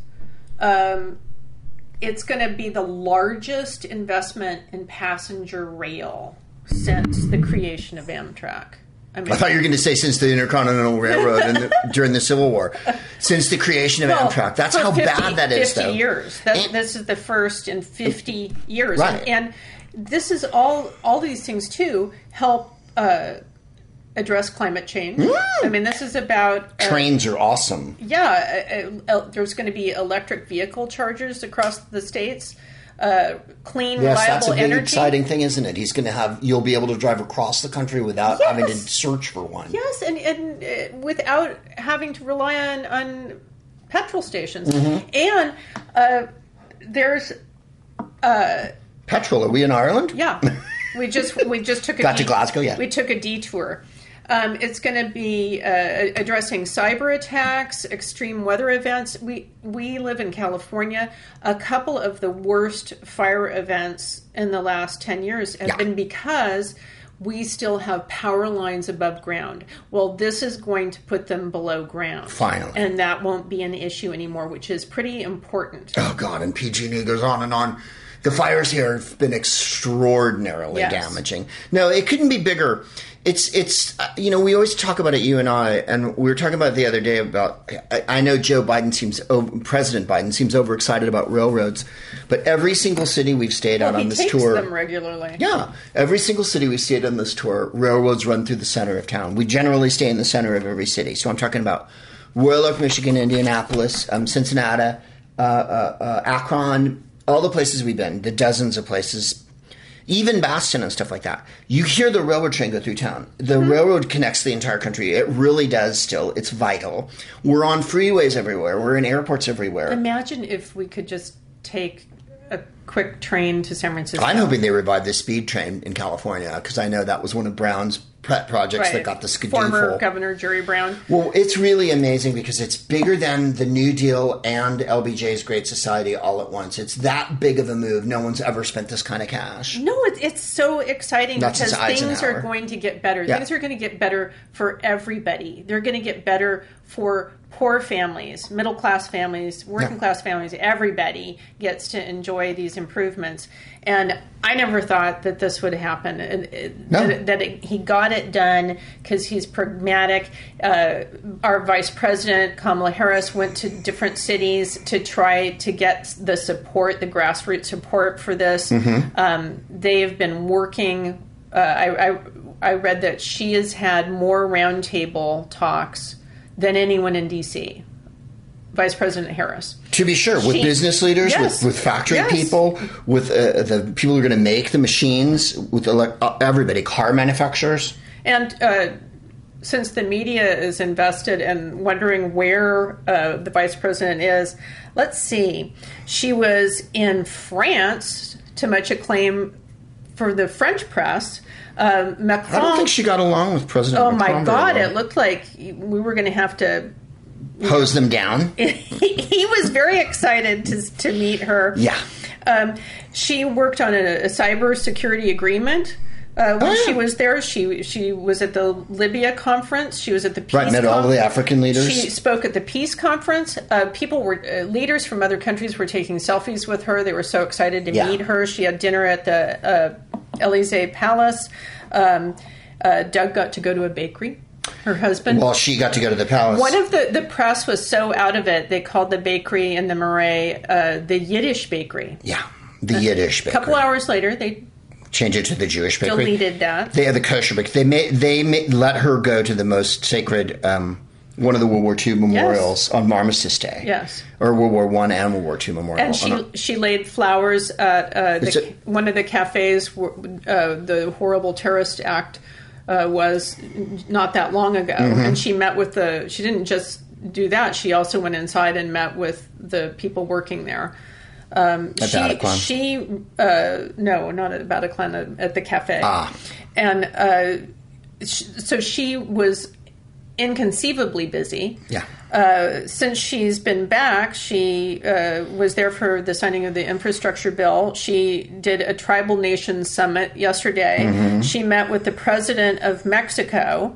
Speaker 2: It's going to be the largest investment in passenger rail since the creation of Amtrak. I
Speaker 1: thought you were going to say since the Intercontinental Railroad during the Civil War. Since the creation of Amtrak. That's how bad that is,
Speaker 2: 50 years. This is the first in 50 years.
Speaker 1: Right.
Speaker 2: And this is all these things, too, help address climate change. I mean, this is about...
Speaker 1: trains are awesome.
Speaker 2: Yeah. There's going to be electric vehicle chargers across the states. Clean, reliable energy. Yes, that's a big
Speaker 1: exciting thing, isn't it? You'll be able to drive across the country without having to search for one.
Speaker 2: Yes, and without having to rely on petrol stations. Mm-hmm. And there's...
Speaker 1: petrol, are we in Ireland?
Speaker 2: Yeah. We just took a...
Speaker 1: Got to Glasgow, yeah.
Speaker 2: We took a detour. It's going to be addressing cyber attacks, extreme weather events. We live in California. A couple of the worst fire events in the last 10 years have been because we still have power lines above ground. Well, this is going to put them below ground.
Speaker 1: Finally.
Speaker 2: And that won't be an issue anymore, which is pretty important.
Speaker 1: Oh, God, and PG&E goes on and on. The fires here have been extraordinarily damaging. No, it couldn't be bigger. It's we always talk about it, you and I, and we were talking about it the other day about, I know President Biden seems overexcited about railroads, but every single city we've stayed on this tour.
Speaker 2: He takes them regularly.
Speaker 1: Yeah. Every single city we've stayed on this tour, railroads run through the center of town. We generally stay in the center of every city. So I'm talking about Royal Oak, Michigan, Indianapolis, Cincinnati, Akron, all the places we've been, the dozens of places, even Boston and stuff like that. You hear the railroad train go through town. The railroad connects the entire country. It really does still. It's vital. We're on freeways everywhere. We're in airports everywhere.
Speaker 2: Imagine if we could just take a quick train to San Francisco.
Speaker 1: I'm hoping they revive the speed train in California because I know that was one of Brown's pet projects that got the skidoo
Speaker 2: Former Governor Jerry Brown.
Speaker 1: Well, it's really amazing because it's bigger than the New Deal and LBJ's Great Society all at once. It's that big of a move. No one's ever spent this kind of cash.
Speaker 2: No, it's so exciting because things are going to get better. Yeah. Things are going to get better for everybody. They're going to get better for poor families, middle-class families, working-class families. Everybody gets to enjoy these improvements. And I never thought that this would happen, he got it done because he's pragmatic. Our Vice President, Kamala Harris, went to different cities to try to get the support, the grassroots support for this. Mm-hmm. They've been working. I read that she has had more roundtable talks than anyone in D.C., Vice President Harris.
Speaker 1: To be sure, with business leaders, with factory people, with the people who are going to make the machines, with everybody, car manufacturers.
Speaker 2: And since the media is invested in wondering where the vice president is, let's see. She was in France, to much acclaim for the French press. Macron,
Speaker 1: I don't think she got along with President Macron.
Speaker 2: Oh, my God. It looked like we were going to have to
Speaker 1: hose them down.
Speaker 2: He was very excited to meet her.
Speaker 1: Yeah.
Speaker 2: She worked on a cyber security agreement. When she was there, she was at the Libya conference. She was at the peace
Speaker 1: met all the African leaders.
Speaker 2: She spoke at the peace conference. Leaders from other countries were taking selfies with her. They were so excited to meet her. She had dinner at the Elysee Palace. Doug got to go to a bakery. Her husband.
Speaker 1: Well, she got to go to the palace.
Speaker 2: One of the press was so out of it, they called the bakery in the Marais the Yiddish bakery.
Speaker 1: Yeah, the Yiddish bakery.
Speaker 2: A couple hours later, they
Speaker 1: changed it to the Jewish bakery.
Speaker 2: Deleted that.
Speaker 1: They had the kosher bakery. They let her go to the most sacred, one of the World War II memorials on Armistice Day.
Speaker 2: Yes.
Speaker 1: Or World War I and World War II memorial.
Speaker 2: And she laid flowers at one of the cafes where the horrible terrorist act was not that long ago. Mm-hmm. And she met with she didn't just do that. She also went inside and met with the people working there.
Speaker 1: At Bataclan?
Speaker 2: No, not at Bataclan, at the cafe. And so she was inconceivably busy.
Speaker 1: Yeah.
Speaker 2: Since she's been back, she was there for the signing of the infrastructure bill. She did a Tribal Nations Summit yesterday. Mm-hmm. She met with the president of Mexico,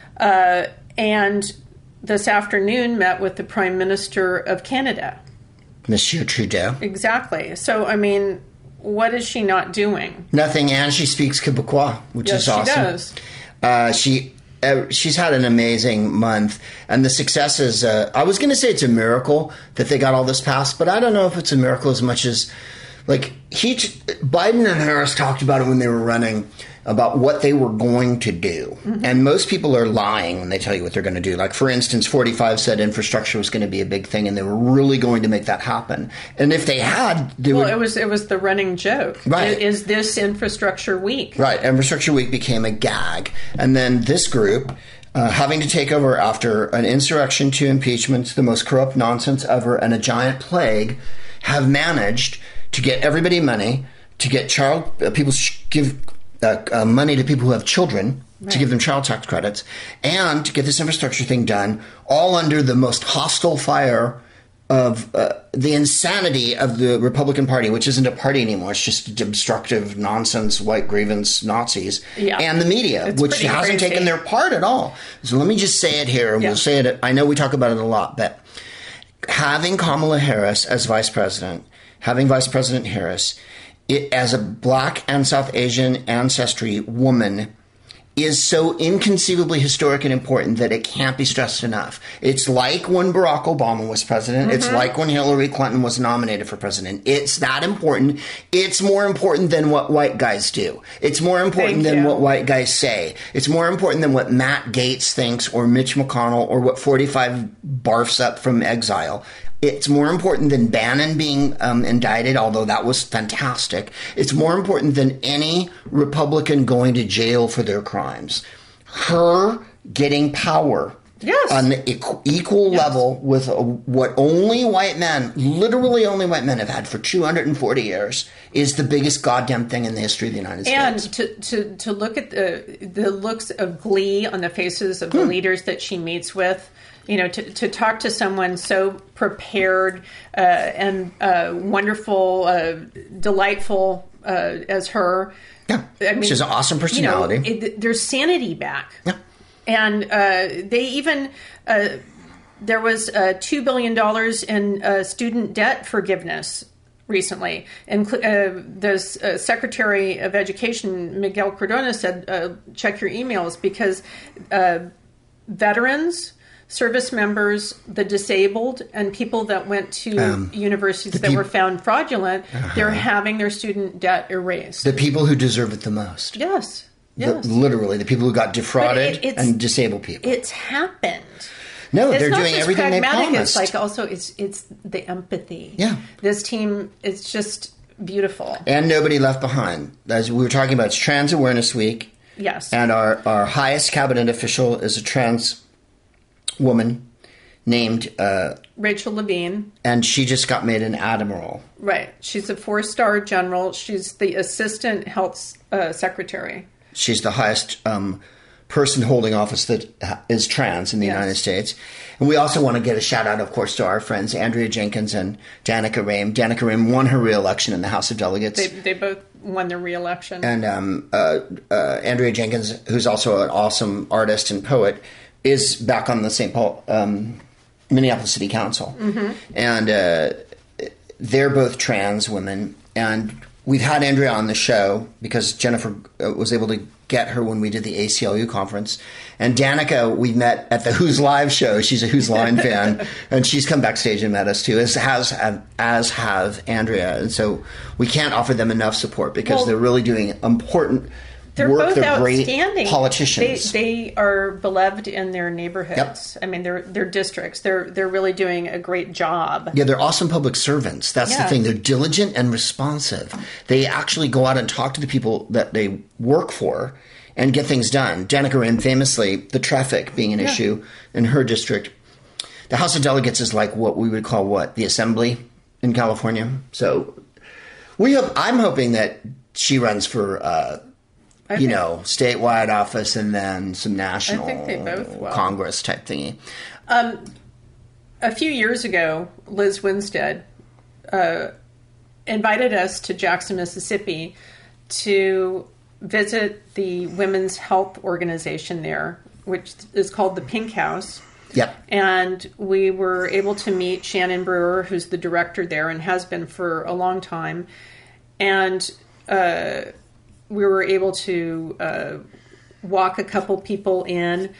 Speaker 2: and this afternoon met with the Prime Minister of Canada.
Speaker 1: Monsieur Trudeau.
Speaker 2: Exactly. So, I mean, what is she not doing?
Speaker 1: Nothing, and she speaks Quebecois, which is awesome.
Speaker 2: She does.
Speaker 1: She's had an amazing month, and the success is, I was going to say it's a miracle that they got all this passed, but I don't know if it's a miracle as much as, Biden and Harris talked about it when they were running, about what they were going to do. Mm-hmm. And most people are lying when they tell you what they're going to do. Like, for instance, 45 said infrastructure was going to be a big thing, and they were really going to make that happen. And if they had...
Speaker 2: it was the running joke.
Speaker 1: Right.
Speaker 2: Is this infrastructure week?
Speaker 1: Right. Infrastructure week became a gag. And then this group... having to take over after an insurrection, 2 impeachments, the most corrupt nonsense ever, and a giant plague, have managed to get everybody money, to get give money to people who have children, right, to give them child tax credits, and to get this infrastructure thing done, all under the most hostile fire of the insanity of the Republican Party, which isn't a party anymore. It's just obstructive nonsense, white grievance Nazis, and the media, which hasn't taken their part at all. So let me just say it here, and we'll say it. I know we talk about it a lot, but having Kamala Harris as vice president, having Vice President Harris, as a Black and South Asian ancestry woman, is so inconceivably historic and important that it can't be stressed enough. It's like when Barack Obama was president. Mm-hmm. It's like when Hillary Clinton was nominated for president. It's that important. It's more important than what white guys do. It's more important than what white guys say. It's more important than what Matt Gaetz thinks, or Mitch McConnell, or what 45 barfs up from exile. It's more important than Bannon being indicted, although that was fantastic. It's more important than any Republican going to jail for their crimes. Her getting power on the equal level with what only white men, literally only white men, have had for 240 years is the biggest goddamn thing in the history of the United States.
Speaker 2: And to look at the looks of glee on the faces of the leaders that she meets with, you know, to talk to someone so prepared and wonderful, delightful as her.
Speaker 1: Yeah, I mean, she's an awesome personality.
Speaker 2: You know, there's sanity back.
Speaker 1: Yeah.
Speaker 2: And they even, there was $2 billion in student debt forgiveness recently. And the Secretary of Education, Miguel Cardona, said, check your emails, because veterans, service members, the disabled, and people that went to universities that were found fraudulent, they're having their student debt erased.
Speaker 1: The people who deserve it the most.
Speaker 2: Yes.
Speaker 1: Literally, the people who got defrauded and disabled people.
Speaker 2: It's happened.
Speaker 1: No, they're doing everything they promised.
Speaker 2: It's like also it's the empathy.
Speaker 1: Yeah.
Speaker 2: This team is just beautiful.
Speaker 1: And nobody left behind. As we were talking about, it's Trans Awareness Week.
Speaker 2: Yes.
Speaker 1: And our highest cabinet official is a trans woman named
Speaker 2: Rachel Levine.
Speaker 1: And she just got made an admiral.
Speaker 2: Right. She's a 4-star general. She's the assistant health secretary.
Speaker 1: She's the highest person holding office that is trans in the United States. And we also want to get a shout out, of course, to our friends Andrea Jenkins and Danica Rame. Danica Rame won her re-election in the House of Delegates.
Speaker 2: They both won their re-election.
Speaker 1: And Andrea Jenkins, who's also an awesome artist and poet, is back on the St. Paul Minneapolis City Council. Mm-hmm. And they're both trans women. And we've had Andrea on the show because Jennifer was able to get her when we did the ACLU conference. And Danica, we met at the Who's Live show. She's a Who's Line fan. And she's come backstage and met us too, as have Andrea. And so we can't offer them enough support because they're really doing important work.
Speaker 2: Both
Speaker 1: they're
Speaker 2: outstanding.
Speaker 1: Great politicians.
Speaker 2: They are beloved in their neighborhoods.
Speaker 1: Yep.
Speaker 2: I mean, their districts. They're really doing a great job.
Speaker 1: Yeah, they're awesome public servants. That's the thing. They're diligent and responsive. They actually go out and talk to the people that they work for and get things done. Danica Rame, famously, the traffic being an issue in her district. The House of Delegates is like what we would call the Assembly in California. So I'm hoping that she runs for statewide office and then some national Congress type thingy.
Speaker 2: A few years ago, Liz Winstead invited us to Jackson, Mississippi to visit the women's health organization there, which is called the Pink House.
Speaker 1: Yep.
Speaker 2: And we were able to meet Shannon Brewer, who's the director there and has been for a long time. And we were able to walk a couple people in.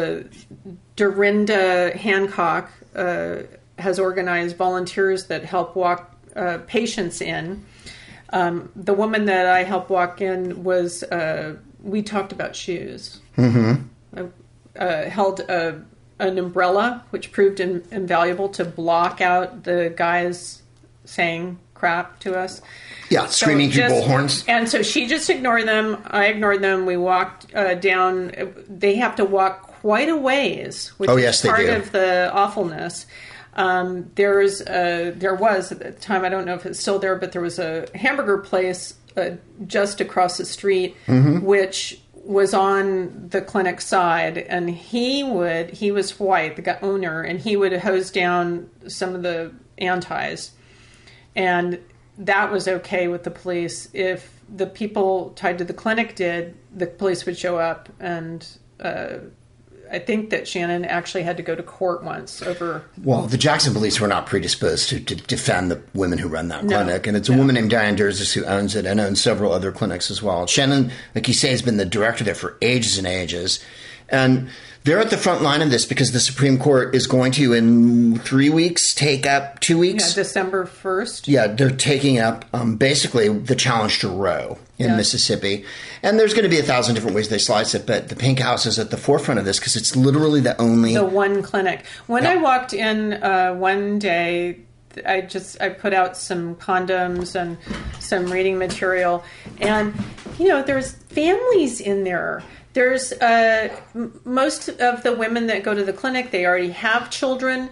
Speaker 2: Dorinda Hancock has organized volunteers that help walk patients in. The woman that I helped walk in was, we talked about shoes. Mm-hmm. Held an umbrella, which proved invaluable to block out the guys saying crap to us.
Speaker 1: Yeah, screaming through bullhorns.
Speaker 2: And so she just ignored them. I ignored them. We walked down. They have to walk quite a ways, which is part of the awfulness. There was at the time, I don't know if it's still there, but there was a hamburger place just across the street, which was on the clinic side, and he was white, the owner, and he would hose down some of the antis, and that was okay with the police. If the people tied to the clinic did, the police would show up, and I think that Shannon actually had to go to court once over... Well,
Speaker 1: the Jackson police were not predisposed to defend the women who run that clinic. And it's a woman named Diane Durzis who owns it and owns several other clinics as well. Shannon, like you say, has been the director there for ages and ages. And they're at the front line of this because the Supreme Court is going to, in 3 weeks, take up 2 weeks.
Speaker 2: Yeah, December 1st.
Speaker 1: Yeah, they're taking up basically the challenge to Roe in Mississippi. And there's going to be 1,000 different ways they slice it, but the Pink House is at the forefront of this because it's literally the
Speaker 2: one clinic. When I walked in one day, I put out some condoms and some reading material, and there's families in there. There's most of the women that go to the clinic, they already have children.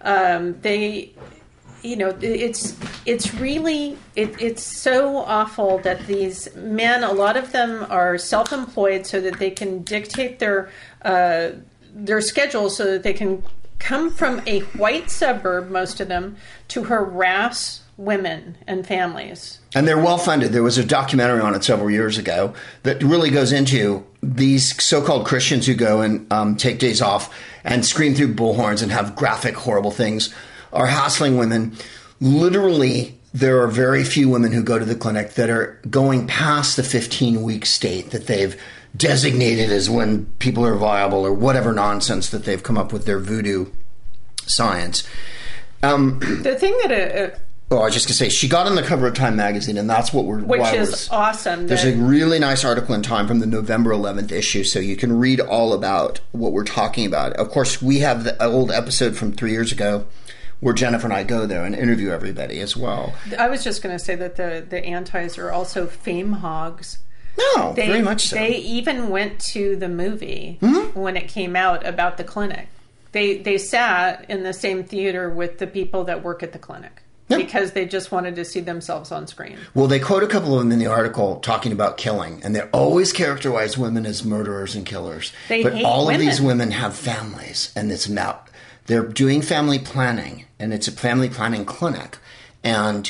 Speaker 2: It's really so awful that these men, a lot of them are self-employed so that they can dictate their schedule so that they can come from a white suburb, most of them, to harass women and families.
Speaker 1: And they're well-funded. There was a documentary on it several years ago that really goes into these so-called Christians who go and take days off and scream through bullhorns and have graphic, horrible things, are hassling women. Literally, there are very few women who go to the clinic that are going past the 15-week state that they've designated as when people are viable or whatever nonsense that they've come up with their voodoo science.
Speaker 2: The thing that
Speaker 1: Oh, I was just going to say, she got on the cover of Time magazine, and that's what
Speaker 2: Which is awesome.
Speaker 1: There's a really nice article in Time from the November 11th issue, so you can read all about what we're talking about. Of course, we have the old episode from 3 years ago where Jennifer and I go there and interview everybody as well.
Speaker 2: I was just going to say that the antis are also fame hogs.
Speaker 1: No, very much so.
Speaker 2: They even went to the movie when it came out about the clinic. They sat in the same theater with the people that work at the clinic. Yep. Because they just wanted to see themselves on screen.
Speaker 1: Well, they quote a couple of them in the article talking about killing, and they always characterize women as murderers and killers.
Speaker 2: But
Speaker 1: all of these women have families, and they're doing family planning, and it's a family planning clinic. And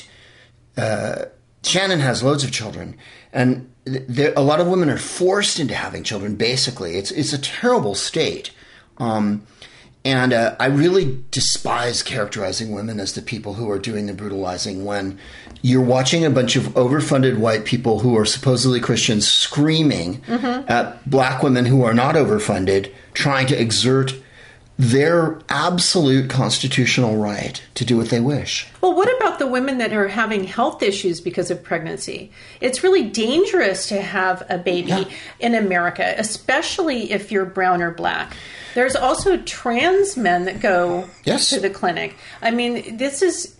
Speaker 1: Shannon has loads of children, and a lot of women are forced into having children. Basically, it's a terrible state. And I really despise characterizing women as the people who are doing the brutalizing when you're watching a bunch of overfunded white people who are supposedly Christians screaming at black women who are not overfunded, trying to exert their absolute constitutional right to do what they wish.
Speaker 2: Well, what about the women that are having health issues because of pregnancy? It's really dangerous to have a baby in America, especially if you're brown or black. There's also trans men that go to the clinic. I mean, this is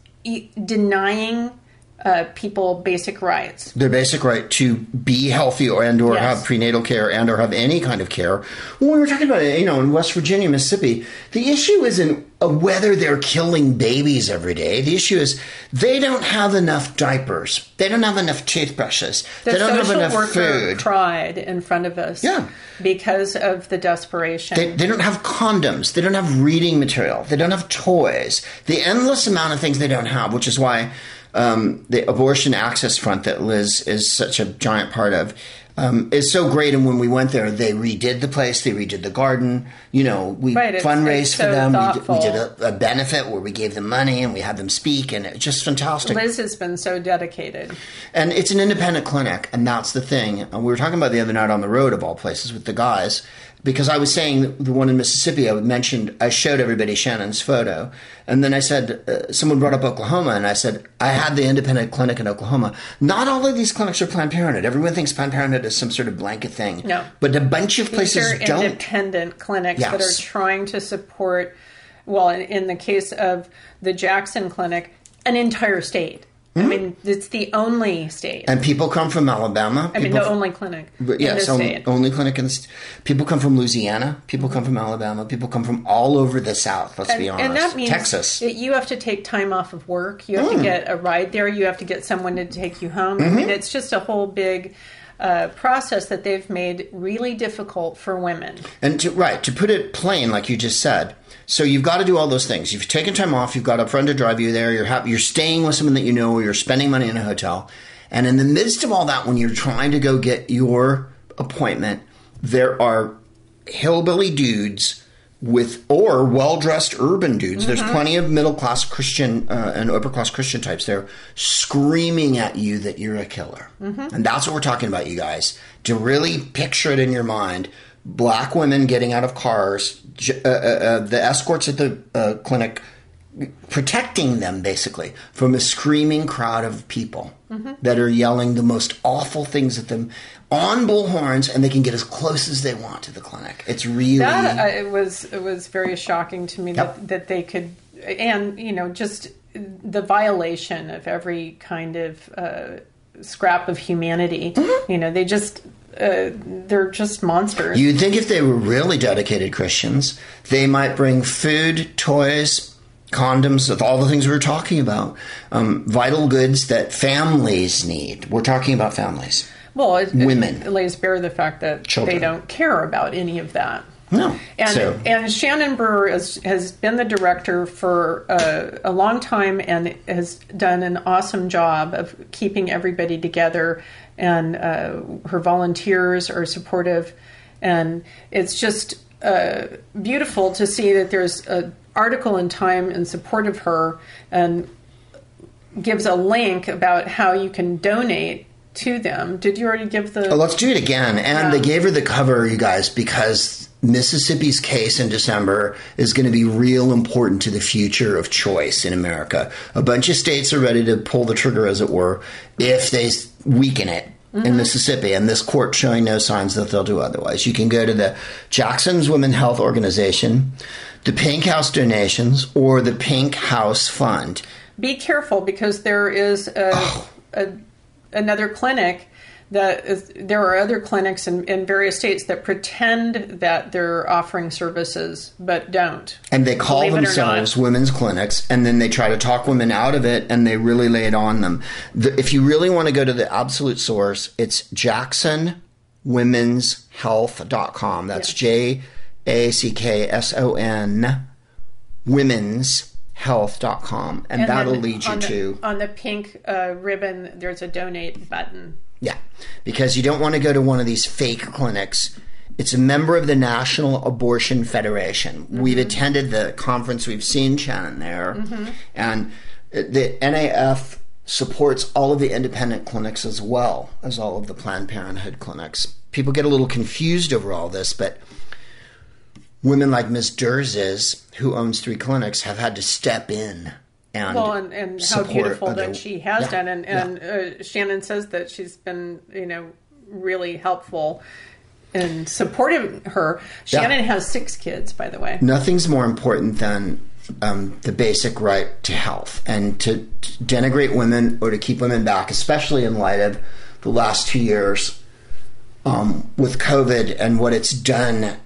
Speaker 2: denying people basic rights.
Speaker 1: Their basic right to be healthy or have prenatal care and or have any kind of care. Well, we were talking about it, in West Virginia, Mississippi. The issue isn't whether they're killing babies every day. The issue is they don't have enough diapers. They don't have enough toothbrushes. They don't have enough food. The social worker
Speaker 2: cried in front of us because of the desperation.
Speaker 1: They don't have condoms. They don't have reading material. They don't have toys. The endless amount of things they don't have, which is why the Abortion Access Front that Liz is such a giant part of is so great. And when we went there, they redid the place. They redid the garden. We fundraised for them. We did a benefit where we gave them money and we had them speak. And it's just fantastic.
Speaker 2: Liz has been so dedicated.
Speaker 1: And it's an independent clinic. And that's the thing. And we were talking about the other night on the road, of all places, with the guys. Because I was saying the one in Mississippi, I showed everybody Shannon's photo. And then I said, someone brought up Oklahoma, and I said, I had the independent clinic in Oklahoma. Not all of these clinics are Planned Parenthood. Everyone thinks Planned Parenthood is some sort of blanket thing.
Speaker 2: No.
Speaker 1: But a bunch of places
Speaker 2: These are independent clinics that are trying to support, well, in the case of the Jackson Clinic, an entire state. I mean, it's the only state.
Speaker 1: And people come from Alabama.
Speaker 2: The only clinic in the state.
Speaker 1: Only clinic in the state. People come from Louisiana. People come from Alabama. People come from all over the South, let's be honest.
Speaker 2: And that means
Speaker 1: Texas.
Speaker 2: You have to take time off of work. You have to get a ride there. You have to get someone to take you home. I mean, it's just a whole big process that they've made really difficult for women.
Speaker 1: And to put it plain, like you just said, so you've got to do all those things. You've taken time off. You've got a friend to drive you there. You're staying with someone that you know, or you're spending money in a hotel. And in the midst of all that, when you're trying to go get your appointment, there are hillbilly dudes or well-dressed urban dudes. There's plenty of middle-class Christian and upper-class Christian types there screaming at you that you're a killer. And that's what we're talking about, you guys. To really picture it in your mind, black women getting out of cars, the escorts at the clinic protecting them, basically, from a screaming crowd of people that are yelling the most awful things at them on bullhorns, and they can get as close as they want to the clinic. It's really...
Speaker 2: it was very shocking to me that they could... And, just the violation of every kind of scrap of humanity. They just... they're just monsters.
Speaker 1: You'd think if they were really dedicated Christians, they might bring food, toys, condoms, with all the things we were talking about, vital goods that families need. We're talking about families.
Speaker 2: Well,
Speaker 1: women.
Speaker 2: It lays bare the fact that they don't care about any of that.
Speaker 1: No.
Speaker 2: And Shannon Brewer has been the director for a long time and has done an awesome job of keeping everybody together. And her volunteers are supportive. And it's just beautiful to see that there's an article in Time in support of her and gives a link about how you can donate to them. Did you already give the...
Speaker 1: Oh, let's do it again. And they gave her the cover, you guys, because Mississippi's case in December is going to be real important to the future of choice in America. A bunch of states are ready to pull the trigger, as it were, if they weaken it in Mississippi, and this court showing no signs that they'll do otherwise. You can go to the Jackson's Women's Health Organization, the Pink House Donations, or the Pink House Fund.
Speaker 2: Be careful, because there is another clinic there are other clinics in various states that pretend that they're offering services but don't.
Speaker 1: And they call themselves women's clinics, and then they try to talk women out of it, and they really lay it on them. If you really want to go to the absolute source, it's JacksonWomensHealth.com. That's JACKSON womenshealth.com, and that'll lead you to...
Speaker 2: On the pink ribbon, there's a donate button.
Speaker 1: Yeah, because you don't want to go to one of these fake clinics. It's a member of the National Abortion Federation. We've attended the conference. We've seen Shannon there. And the NAF supports all of the independent clinics as well as all of the Planned Parenthood clinics. People get a little confused over all this, but women like Ms. Durzis, who owns 3 clinics, have had to step in. And
Speaker 2: how beautiful that she has done. And Shannon says that she's been, really helpful in supporting her. Shannon has 6 kids, by the way.
Speaker 1: Nothing's more important than the basic right to health. And to denigrate women or to keep women back, especially in light of the last 2 years with COVID and what it's done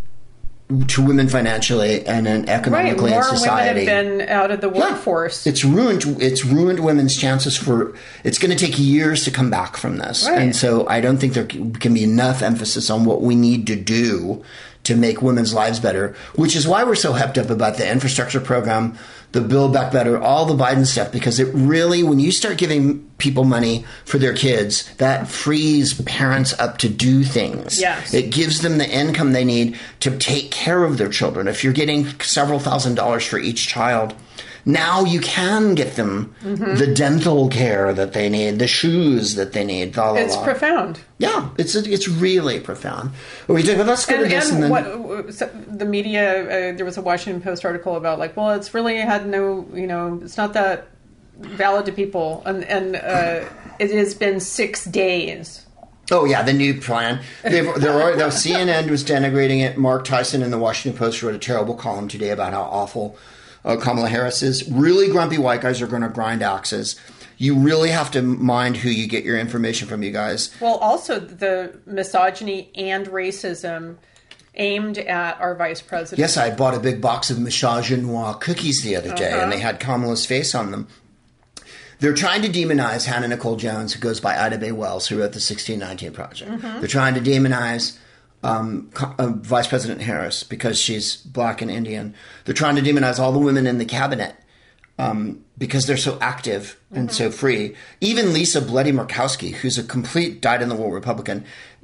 Speaker 1: to women financially and economically in society.
Speaker 2: More women have been out of the workforce.
Speaker 1: It's ruined women's chances for... It's going to take years to come back from this. Right. And so I don't think there can be enough emphasis on what we need to do to make women's lives better, which is why we're so hyped up about the infrastructure program, the Build Back Better, all the Biden stuff, because it really, when you start giving people money for their kids, that frees parents up to do things.
Speaker 2: Yes.
Speaker 1: It gives them the income they need to take care of their children. If you're getting several $1,000s for each child, now you can get them the dental care that they need, the shoes that they need.
Speaker 2: It's profound.
Speaker 1: Yeah, it's really profound. Let's go to this.
Speaker 2: The media, there was a Washington Post article about it's really had no, it's not that valid to people, and it has been 6 days.
Speaker 1: Oh, yeah, the new plan. CNN was denigrating it. Mark Tyson in the Washington Post wrote a terrible column today about how awful Kamala Harris is. Really grumpy white guys are going to grind axes. You really have to mind who you get your information from, you guys.
Speaker 2: Well, also the misogyny and racism aimed at our vice president.
Speaker 1: Yes, I bought a big box of Misogynoir cookies the other day, and they had Kamala's face on them. They're trying to demonize Hannah Nicole Jones, who goes by Ida Bay Wells, who wrote the 1619 Project. They're trying to demonize Vice President Harris because she's black and Indian. They're trying to demonize all the women in the cabinet because they're so active and so free. Even Lisa Bloody Murkowski, who's a complete dyed-in-the-wool Republican,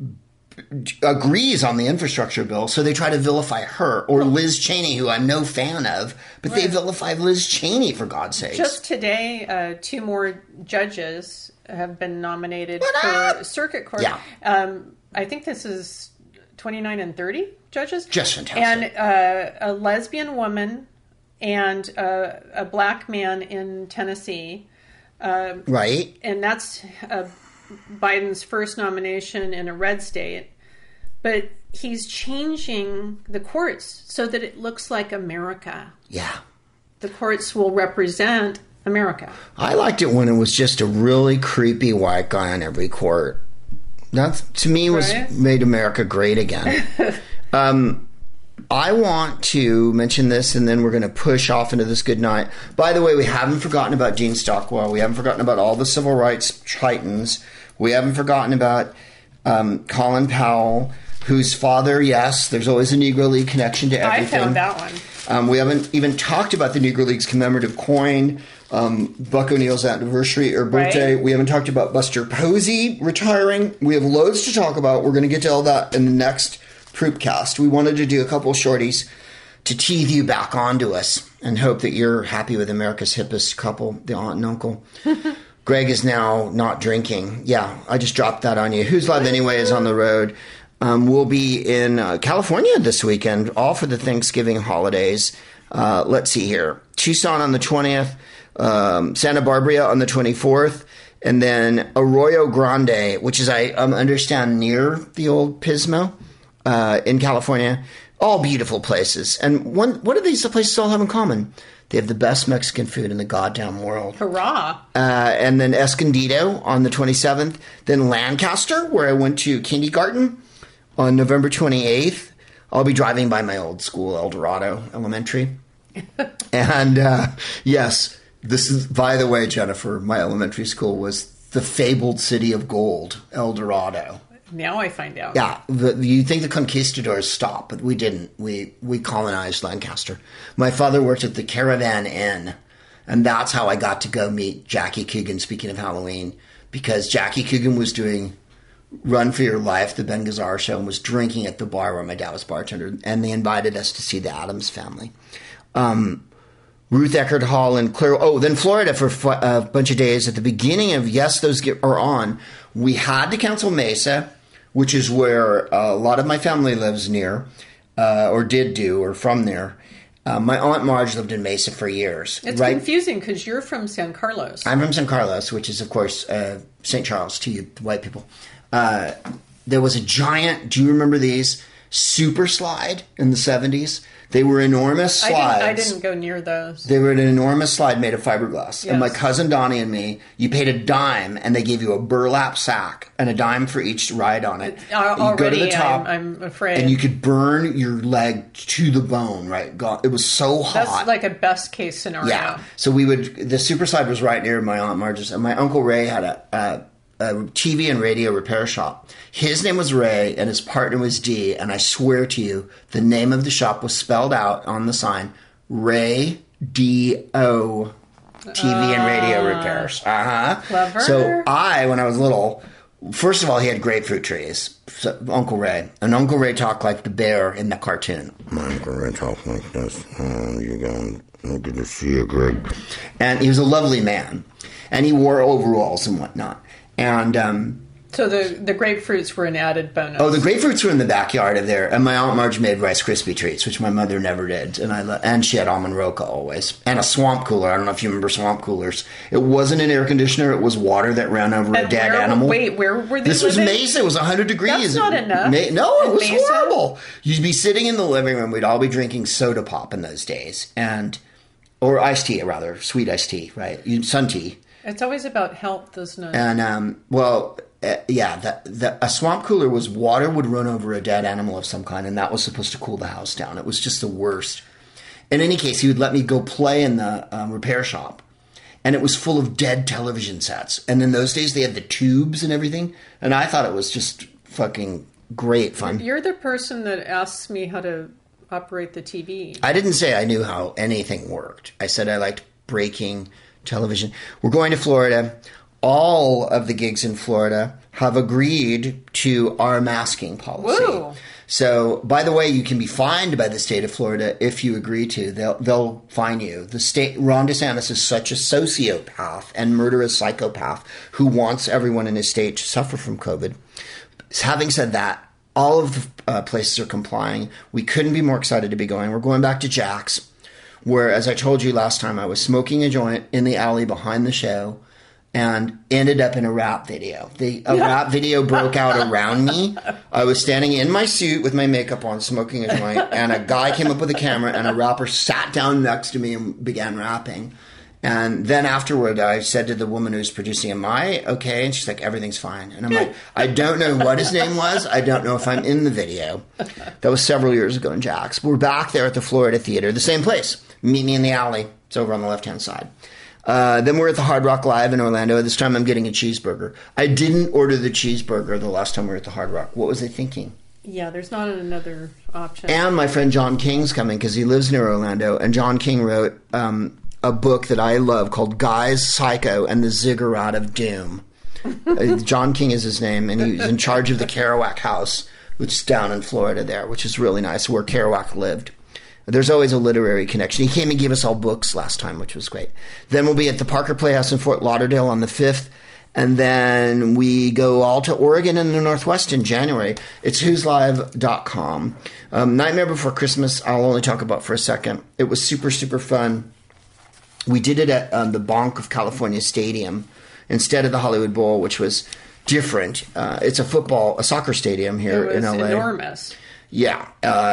Speaker 1: agrees on the infrastructure bill, so they try to vilify her. Or Liz Cheney, who I'm no fan of, but they vilify Liz Cheney, for God's sakes.
Speaker 2: Just today, 2 more judges have been nominated for circuit court.
Speaker 1: Yeah.
Speaker 2: I think this is 29 and 30 judges.
Speaker 1: Just fantastic.
Speaker 2: And a lesbian woman and a black man in Tennessee.
Speaker 1: Right.
Speaker 2: And that's Biden's first nomination in a red state. But he's changing the courts so that it looks like America.
Speaker 1: Yeah.
Speaker 2: The courts will represent America.
Speaker 1: I liked it when it was just a really creepy white guy on every court. That, to me, was made America great again. I want to mention this, and then we're going to push off into this good night. By the way, we haven't forgotten about Gene Stockwell. We haven't forgotten about all the civil rights titans. We haven't forgotten about Colin Powell, whose father, yes, there's always a Negro League connection to everything.
Speaker 2: I found that one.
Speaker 1: We haven't even talked about the Negro League's commemorative coin, Buck O'Neill's anniversary or birthday. Right. We haven't talked about Buster Posey retiring. We have loads to talk about. We're going to get to all that in the next Proopcast. We wanted to do a couple of shorties to tease you back onto us and hope that you're happy with America's hippest couple, the aunt and uncle. Greg is now not drinking. Yeah, I just dropped that on you. Whose Love Anyway is on the road. We'll be in California this weekend, all for the Thanksgiving holidays. Let's see here. Tucson on the 20th, Santa Barbara on the 24th, and then Arroyo Grande, which is, I understand, near the old Pismo in California. All beautiful places. And what do these places all have in common? They have the best Mexican food in the goddamn world.
Speaker 2: Hurrah.
Speaker 1: And then Escondido on the 27th. Then Lancaster, where I went to kindergarten, on November 28th. I'll be driving by my old school, El Dorado Elementary. And yes, this is, by the way, Jennifer, my elementary school was the fabled city of gold, El Dorado.
Speaker 2: Now I find out.
Speaker 1: Yeah, you think the conquistadors stopped, but we didn't. We colonized Lancaster. My father worked at the Caravan Inn, and that's how I got to go meet Jackie Coogan, speaking of Halloween, because Jackie Coogan was doing Run for Your Life, the Ben Gazzara show, and was drinking at the bar where my dad was bartender, and they invited us to see the Addams Family. Ruth Eckerd Hall in Clear. Oh, then Florida for a bunch of days. At the beginning of those are on. We had to cancel Mesa, which is where a lot of my family lives near, or did do, or from there. My Aunt Marge lived in Mesa for years.
Speaker 2: It's confusing because you're from San Carlos.
Speaker 1: I'm from San Carlos, which is, of course, St. Charles to you white people. There was a giant, do you remember these? Super slide in the 70s. They were enormous slides.
Speaker 2: I didn't go near those.
Speaker 1: They were an enormous slide made of fiberglass. Yes. And my cousin Donnie and me, you paid a dime, and they gave you a burlap sack and a dime for each ride on it. You go to the top,
Speaker 2: I'm afraid.
Speaker 1: and you could burn your leg to the bone, right? It was so hot.
Speaker 2: That's like a best case scenario.
Speaker 1: Yeah. So the super slide was right near my Aunt Marge's, and my Uncle Ray had a TV and radio repair shop. His name was Ray and his partner was Dee, and I swear to you, the name of the shop was spelled out on the sign, Ray D.O. TV and radio repairs.
Speaker 2: Clever.
Speaker 1: So when I was little, first of all, he had grapefruit trees, so, Uncle Ray. And Uncle Ray talked like the bear in the cartoon. My Uncle Ray talked like this. You're going, good to see you, Greg. And he was a lovely man. And he wore overalls and whatnot. And
Speaker 2: so the grapefruits were an added bonus.
Speaker 1: Oh, the grapefruits were in the backyard of there, and my Aunt Marge made Rice Krispie treats, which my mother never did, and she had almond roca always, and a swamp cooler. I don't know if you remember swamp coolers. It wasn't an air conditioner; it was water that ran over a dead animal.
Speaker 2: Wait, where were they?
Speaker 1: This was Mesa. It was 100 degrees.
Speaker 2: That's not enough.
Speaker 1: No, it was horrible. You'd be sitting in the living room. We'd all be drinking soda pop in those days, or iced tea, rather sweet iced tea, right? Sun tea.
Speaker 2: It's always about health, isn't it?
Speaker 1: And, a swamp cooler was water would run over a dead animal of some kind, and that was supposed to cool the house down. It was just the worst. In any case, he would let me go play in the repair shop, and it was full of dead television sets. And in those days, they had the tubes and everything, and I thought it was just fucking great fun.
Speaker 2: You're the person that asks me how to operate the TV.
Speaker 1: I didn't say I knew how anything worked. I said I liked breaking television. We're going to Florida. All of the gigs in Florida have agreed to our masking policy.
Speaker 2: Woo.
Speaker 1: So, by the way, you can be fined by the state of Florida if you agree to. They'll fine you. The state, Ron DeSantis is such a sociopath and murderous psychopath who wants everyone in his state to suffer from COVID. Having said that, all of the places are complying. We couldn't be more excited to be going. We're going back to Jack's, where, as I told you last time, I was smoking a joint in the alley behind the show and ended up in a rap video. A rap video broke out around me. I was standing in my suit with my makeup on, smoking a joint, and a guy came up with a camera, and a rapper sat down next to me and began rapping. And then afterward, I said to the woman who was producing, am I okay? And she's like, everything's fine. And I'm like, I don't know what his name was. I don't know if I'm in the video. That was several years ago in Jack's. We're back there at the Florida Theater, the same place. Meet me in the alley. It's over on the left-hand side. Then we're at the Hard Rock Live in Orlando. This time I'm getting a cheeseburger. I didn't order the cheeseburger the last time we were at the Hard Rock. What was I thinking?
Speaker 2: Yeah, there's not another option.
Speaker 1: And my friend John King's coming because he lives near Orlando. And John King wrote a book that I love called Guy's Psycho and the Ziggurat of Doom. John King is his name, and he's in charge of the Kerouac House, which is down in Florida there, which is really nice, where Kerouac lived. There's always a literary connection. He came and gave us all books last time, which was great. Then we'll be at the Parker Playhouse in Fort Lauderdale on the 5th. And then we go all to Oregon and the Northwest in January. It's whoslive.com. Nightmare Before Christmas, I'll only talk about for a second. It was super, super fun. We did it at the Banc of California Stadium instead of the Hollywood Bowl, which was different. It's a soccer stadium here in LA.
Speaker 2: It was enormous.
Speaker 1: Yeah.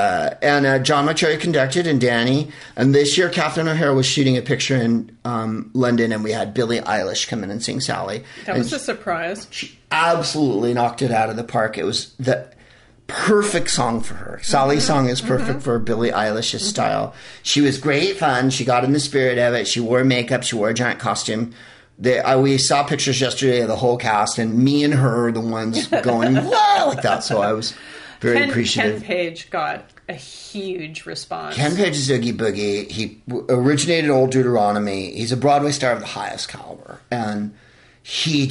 Speaker 1: And John Macherry conducted, and Danny. And this year, Catherine O'Hara was shooting a picture in London, and we had Billie Eilish come in and sing Sally.
Speaker 2: That was a surprise.
Speaker 1: She absolutely knocked it out of the park. It was the perfect song for her. Sally's song is perfect for Billie Eilish's style. She was great fun. She got in the spirit of it. She wore makeup. She wore a giant costume. We saw pictures yesterday of the whole cast, and me and her are the ones going, whoa, like that. So I was very appreciative.
Speaker 2: Ken Page got a huge response.
Speaker 1: Ken Page's Oogie Boogie. He originated Old Deuteronomy. He's a Broadway star of the highest caliber. And he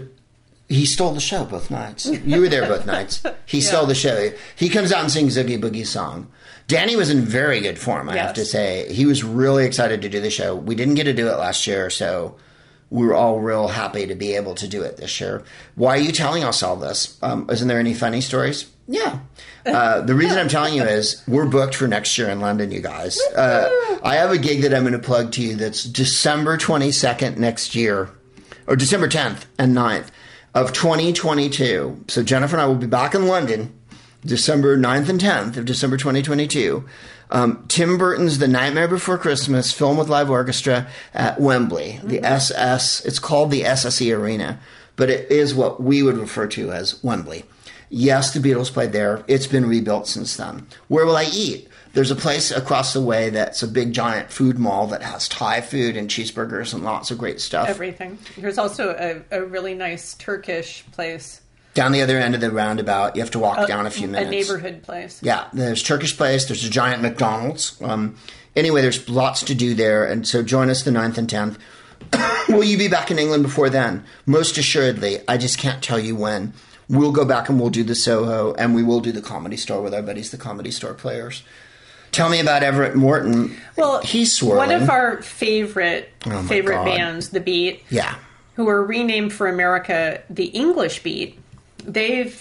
Speaker 1: stole the show both nights. You were there both nights. He stole the show. He comes out and sings Oogie Boogie's song. Danny was in very good form, I have to say. He was really excited to do the show. We didn't get to do it last year, so we were all real happy to be able to do it this year. Why are you telling us all this? Isn't there any funny stories? Yeah. The reason I'm telling you is we're booked for next year in London, you guys. I have a gig that I'm going to plug to you that's December 22nd next year, or December 10th and 9th of 2022. So Jennifer and I will be back in London December 9th and 10th of December 2022. Tim Burton's The Nightmare Before Christmas, film with live orchestra at Wembley, the SS. It's called the SSE Arena, but it is what we would refer to as Wembley. Yes, the Beatles played there. It's been rebuilt since then. Where will I eat? There's a place across the way that's a big giant food mall that has Thai food and cheeseburgers and lots of great stuff.
Speaker 2: Everything. There's also a really nice Turkish place.
Speaker 1: Down the other end of the roundabout, you have to walk down a few minutes.
Speaker 2: A neighborhood place.
Speaker 1: Yeah, there's Turkish place. There's a giant McDonald's. Anyway, there's lots to do there, and so join us the 9th and 10th. Will you be back in England before then? Most assuredly. I just can't tell you when. We'll go back and we'll do the Soho, and we will do the Comedy Store with our buddies, the Comedy Store Players. Tell me about Everett Morton.
Speaker 2: Well,
Speaker 1: he's swirling.
Speaker 2: One of our favorite bands, The Beat, who were renamed for America the English Beat. They've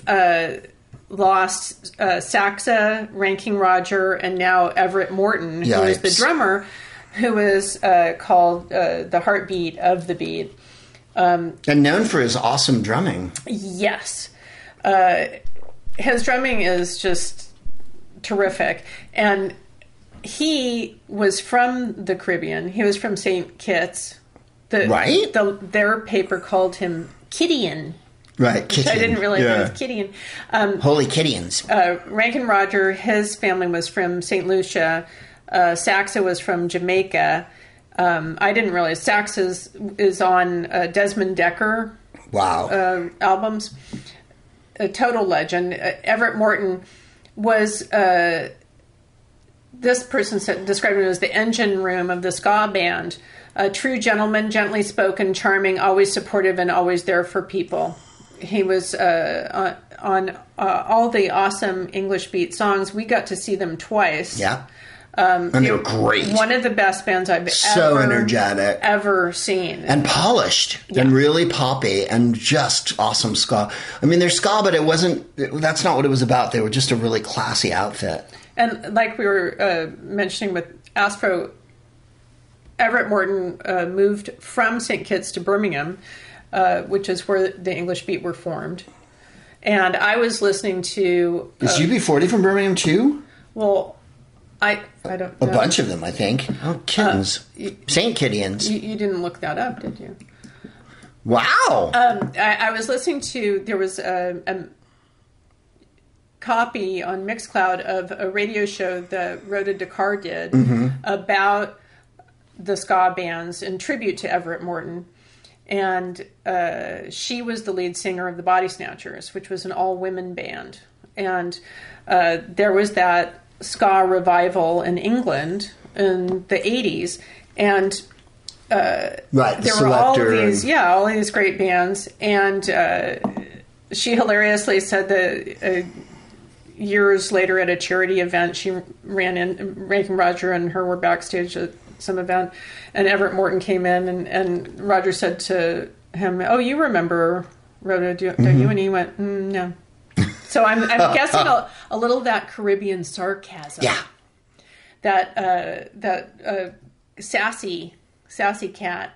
Speaker 2: lost Saxa, Ranking Roger, and now Everett Morton, who is the drummer, who is called the heartbeat of The Beat.
Speaker 1: And known for his awesome drumming.
Speaker 2: Yes. His drumming is just terrific. And he was from the Caribbean. He was from St. Kitts.
Speaker 1: Right?
Speaker 2: Their paper called him Kittian.
Speaker 1: Right, Kittian.
Speaker 2: I didn't realize it was Kittian.
Speaker 1: Holy Kittians.
Speaker 2: Rankin Roger, his family was from St. Lucia. Saxa was from Jamaica. I didn't realize Sax is on Desmond Decker albums. A total legend. Everett Morton was, this person described him as the engine room of the ska band. A true gentleman, gently spoken, charming, always supportive, and always there for people. He was on all the awesome English Beat songs. We got to see them twice.
Speaker 1: Yeah. And they were great.
Speaker 2: One of the best bands I've
Speaker 1: energetic,
Speaker 2: ever seen.
Speaker 1: And polished and really poppy and just awesome ska. I mean, they're ska, but that's not what it was about. They were just a really classy outfit.
Speaker 2: And like we were mentioning with Astro, Everett Morton moved from St. Kitts to Birmingham, which is where the English Beat were formed. And I was listening to...
Speaker 1: Is UB40 from Birmingham too?
Speaker 2: Well... I don't know.
Speaker 1: A bunch of them, I think. Oh, kittens. St. Kittians.
Speaker 2: You didn't look that up, did you?
Speaker 1: Wow.
Speaker 2: I was listening to... There was a copy on Mixcloud of a radio show that Rhoda Dakar did about the ska bands in tribute to Everett Morton. And she was the lead singer of the Body Snatchers, which was an all-women band. And there was that ska revival in England in the 80s, and there were all these great bands, and she hilariously said that
Speaker 7: years later at a charity event, she ran in, Rankin Roger and her were backstage at some event, and Everett Morton came in, and Roger said to him, "Oh, you remember Rhoda, don't you?" And he went, "No." So I'm guessing a little of that Caribbean sarcasm.
Speaker 1: Yeah.
Speaker 7: That sassy cat.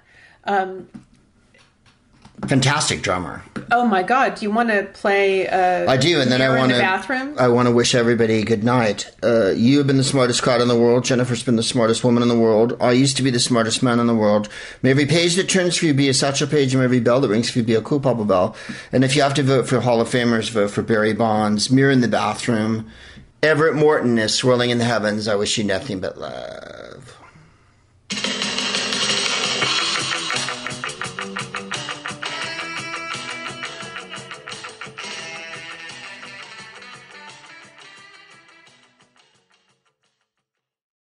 Speaker 1: Fantastic drummer.
Speaker 7: Oh my God! Do you want to play?
Speaker 1: I do, and then I want to.
Speaker 7: Bathroom.
Speaker 1: I want to wish everybody good night. You have been the smartest crowd in the world. Jennifer's been the smartest woman in the world. I used to be the smartest man in the world. May every page that turns for you be a Satchel Paige, and may every bell that rings for you be a cool Papa Bell. And if you have to vote for Hall of Famers, vote for Barry Bonds. Mirror in the Bathroom. Everett Morton is swirling in the heavens. I wish you nothing but love.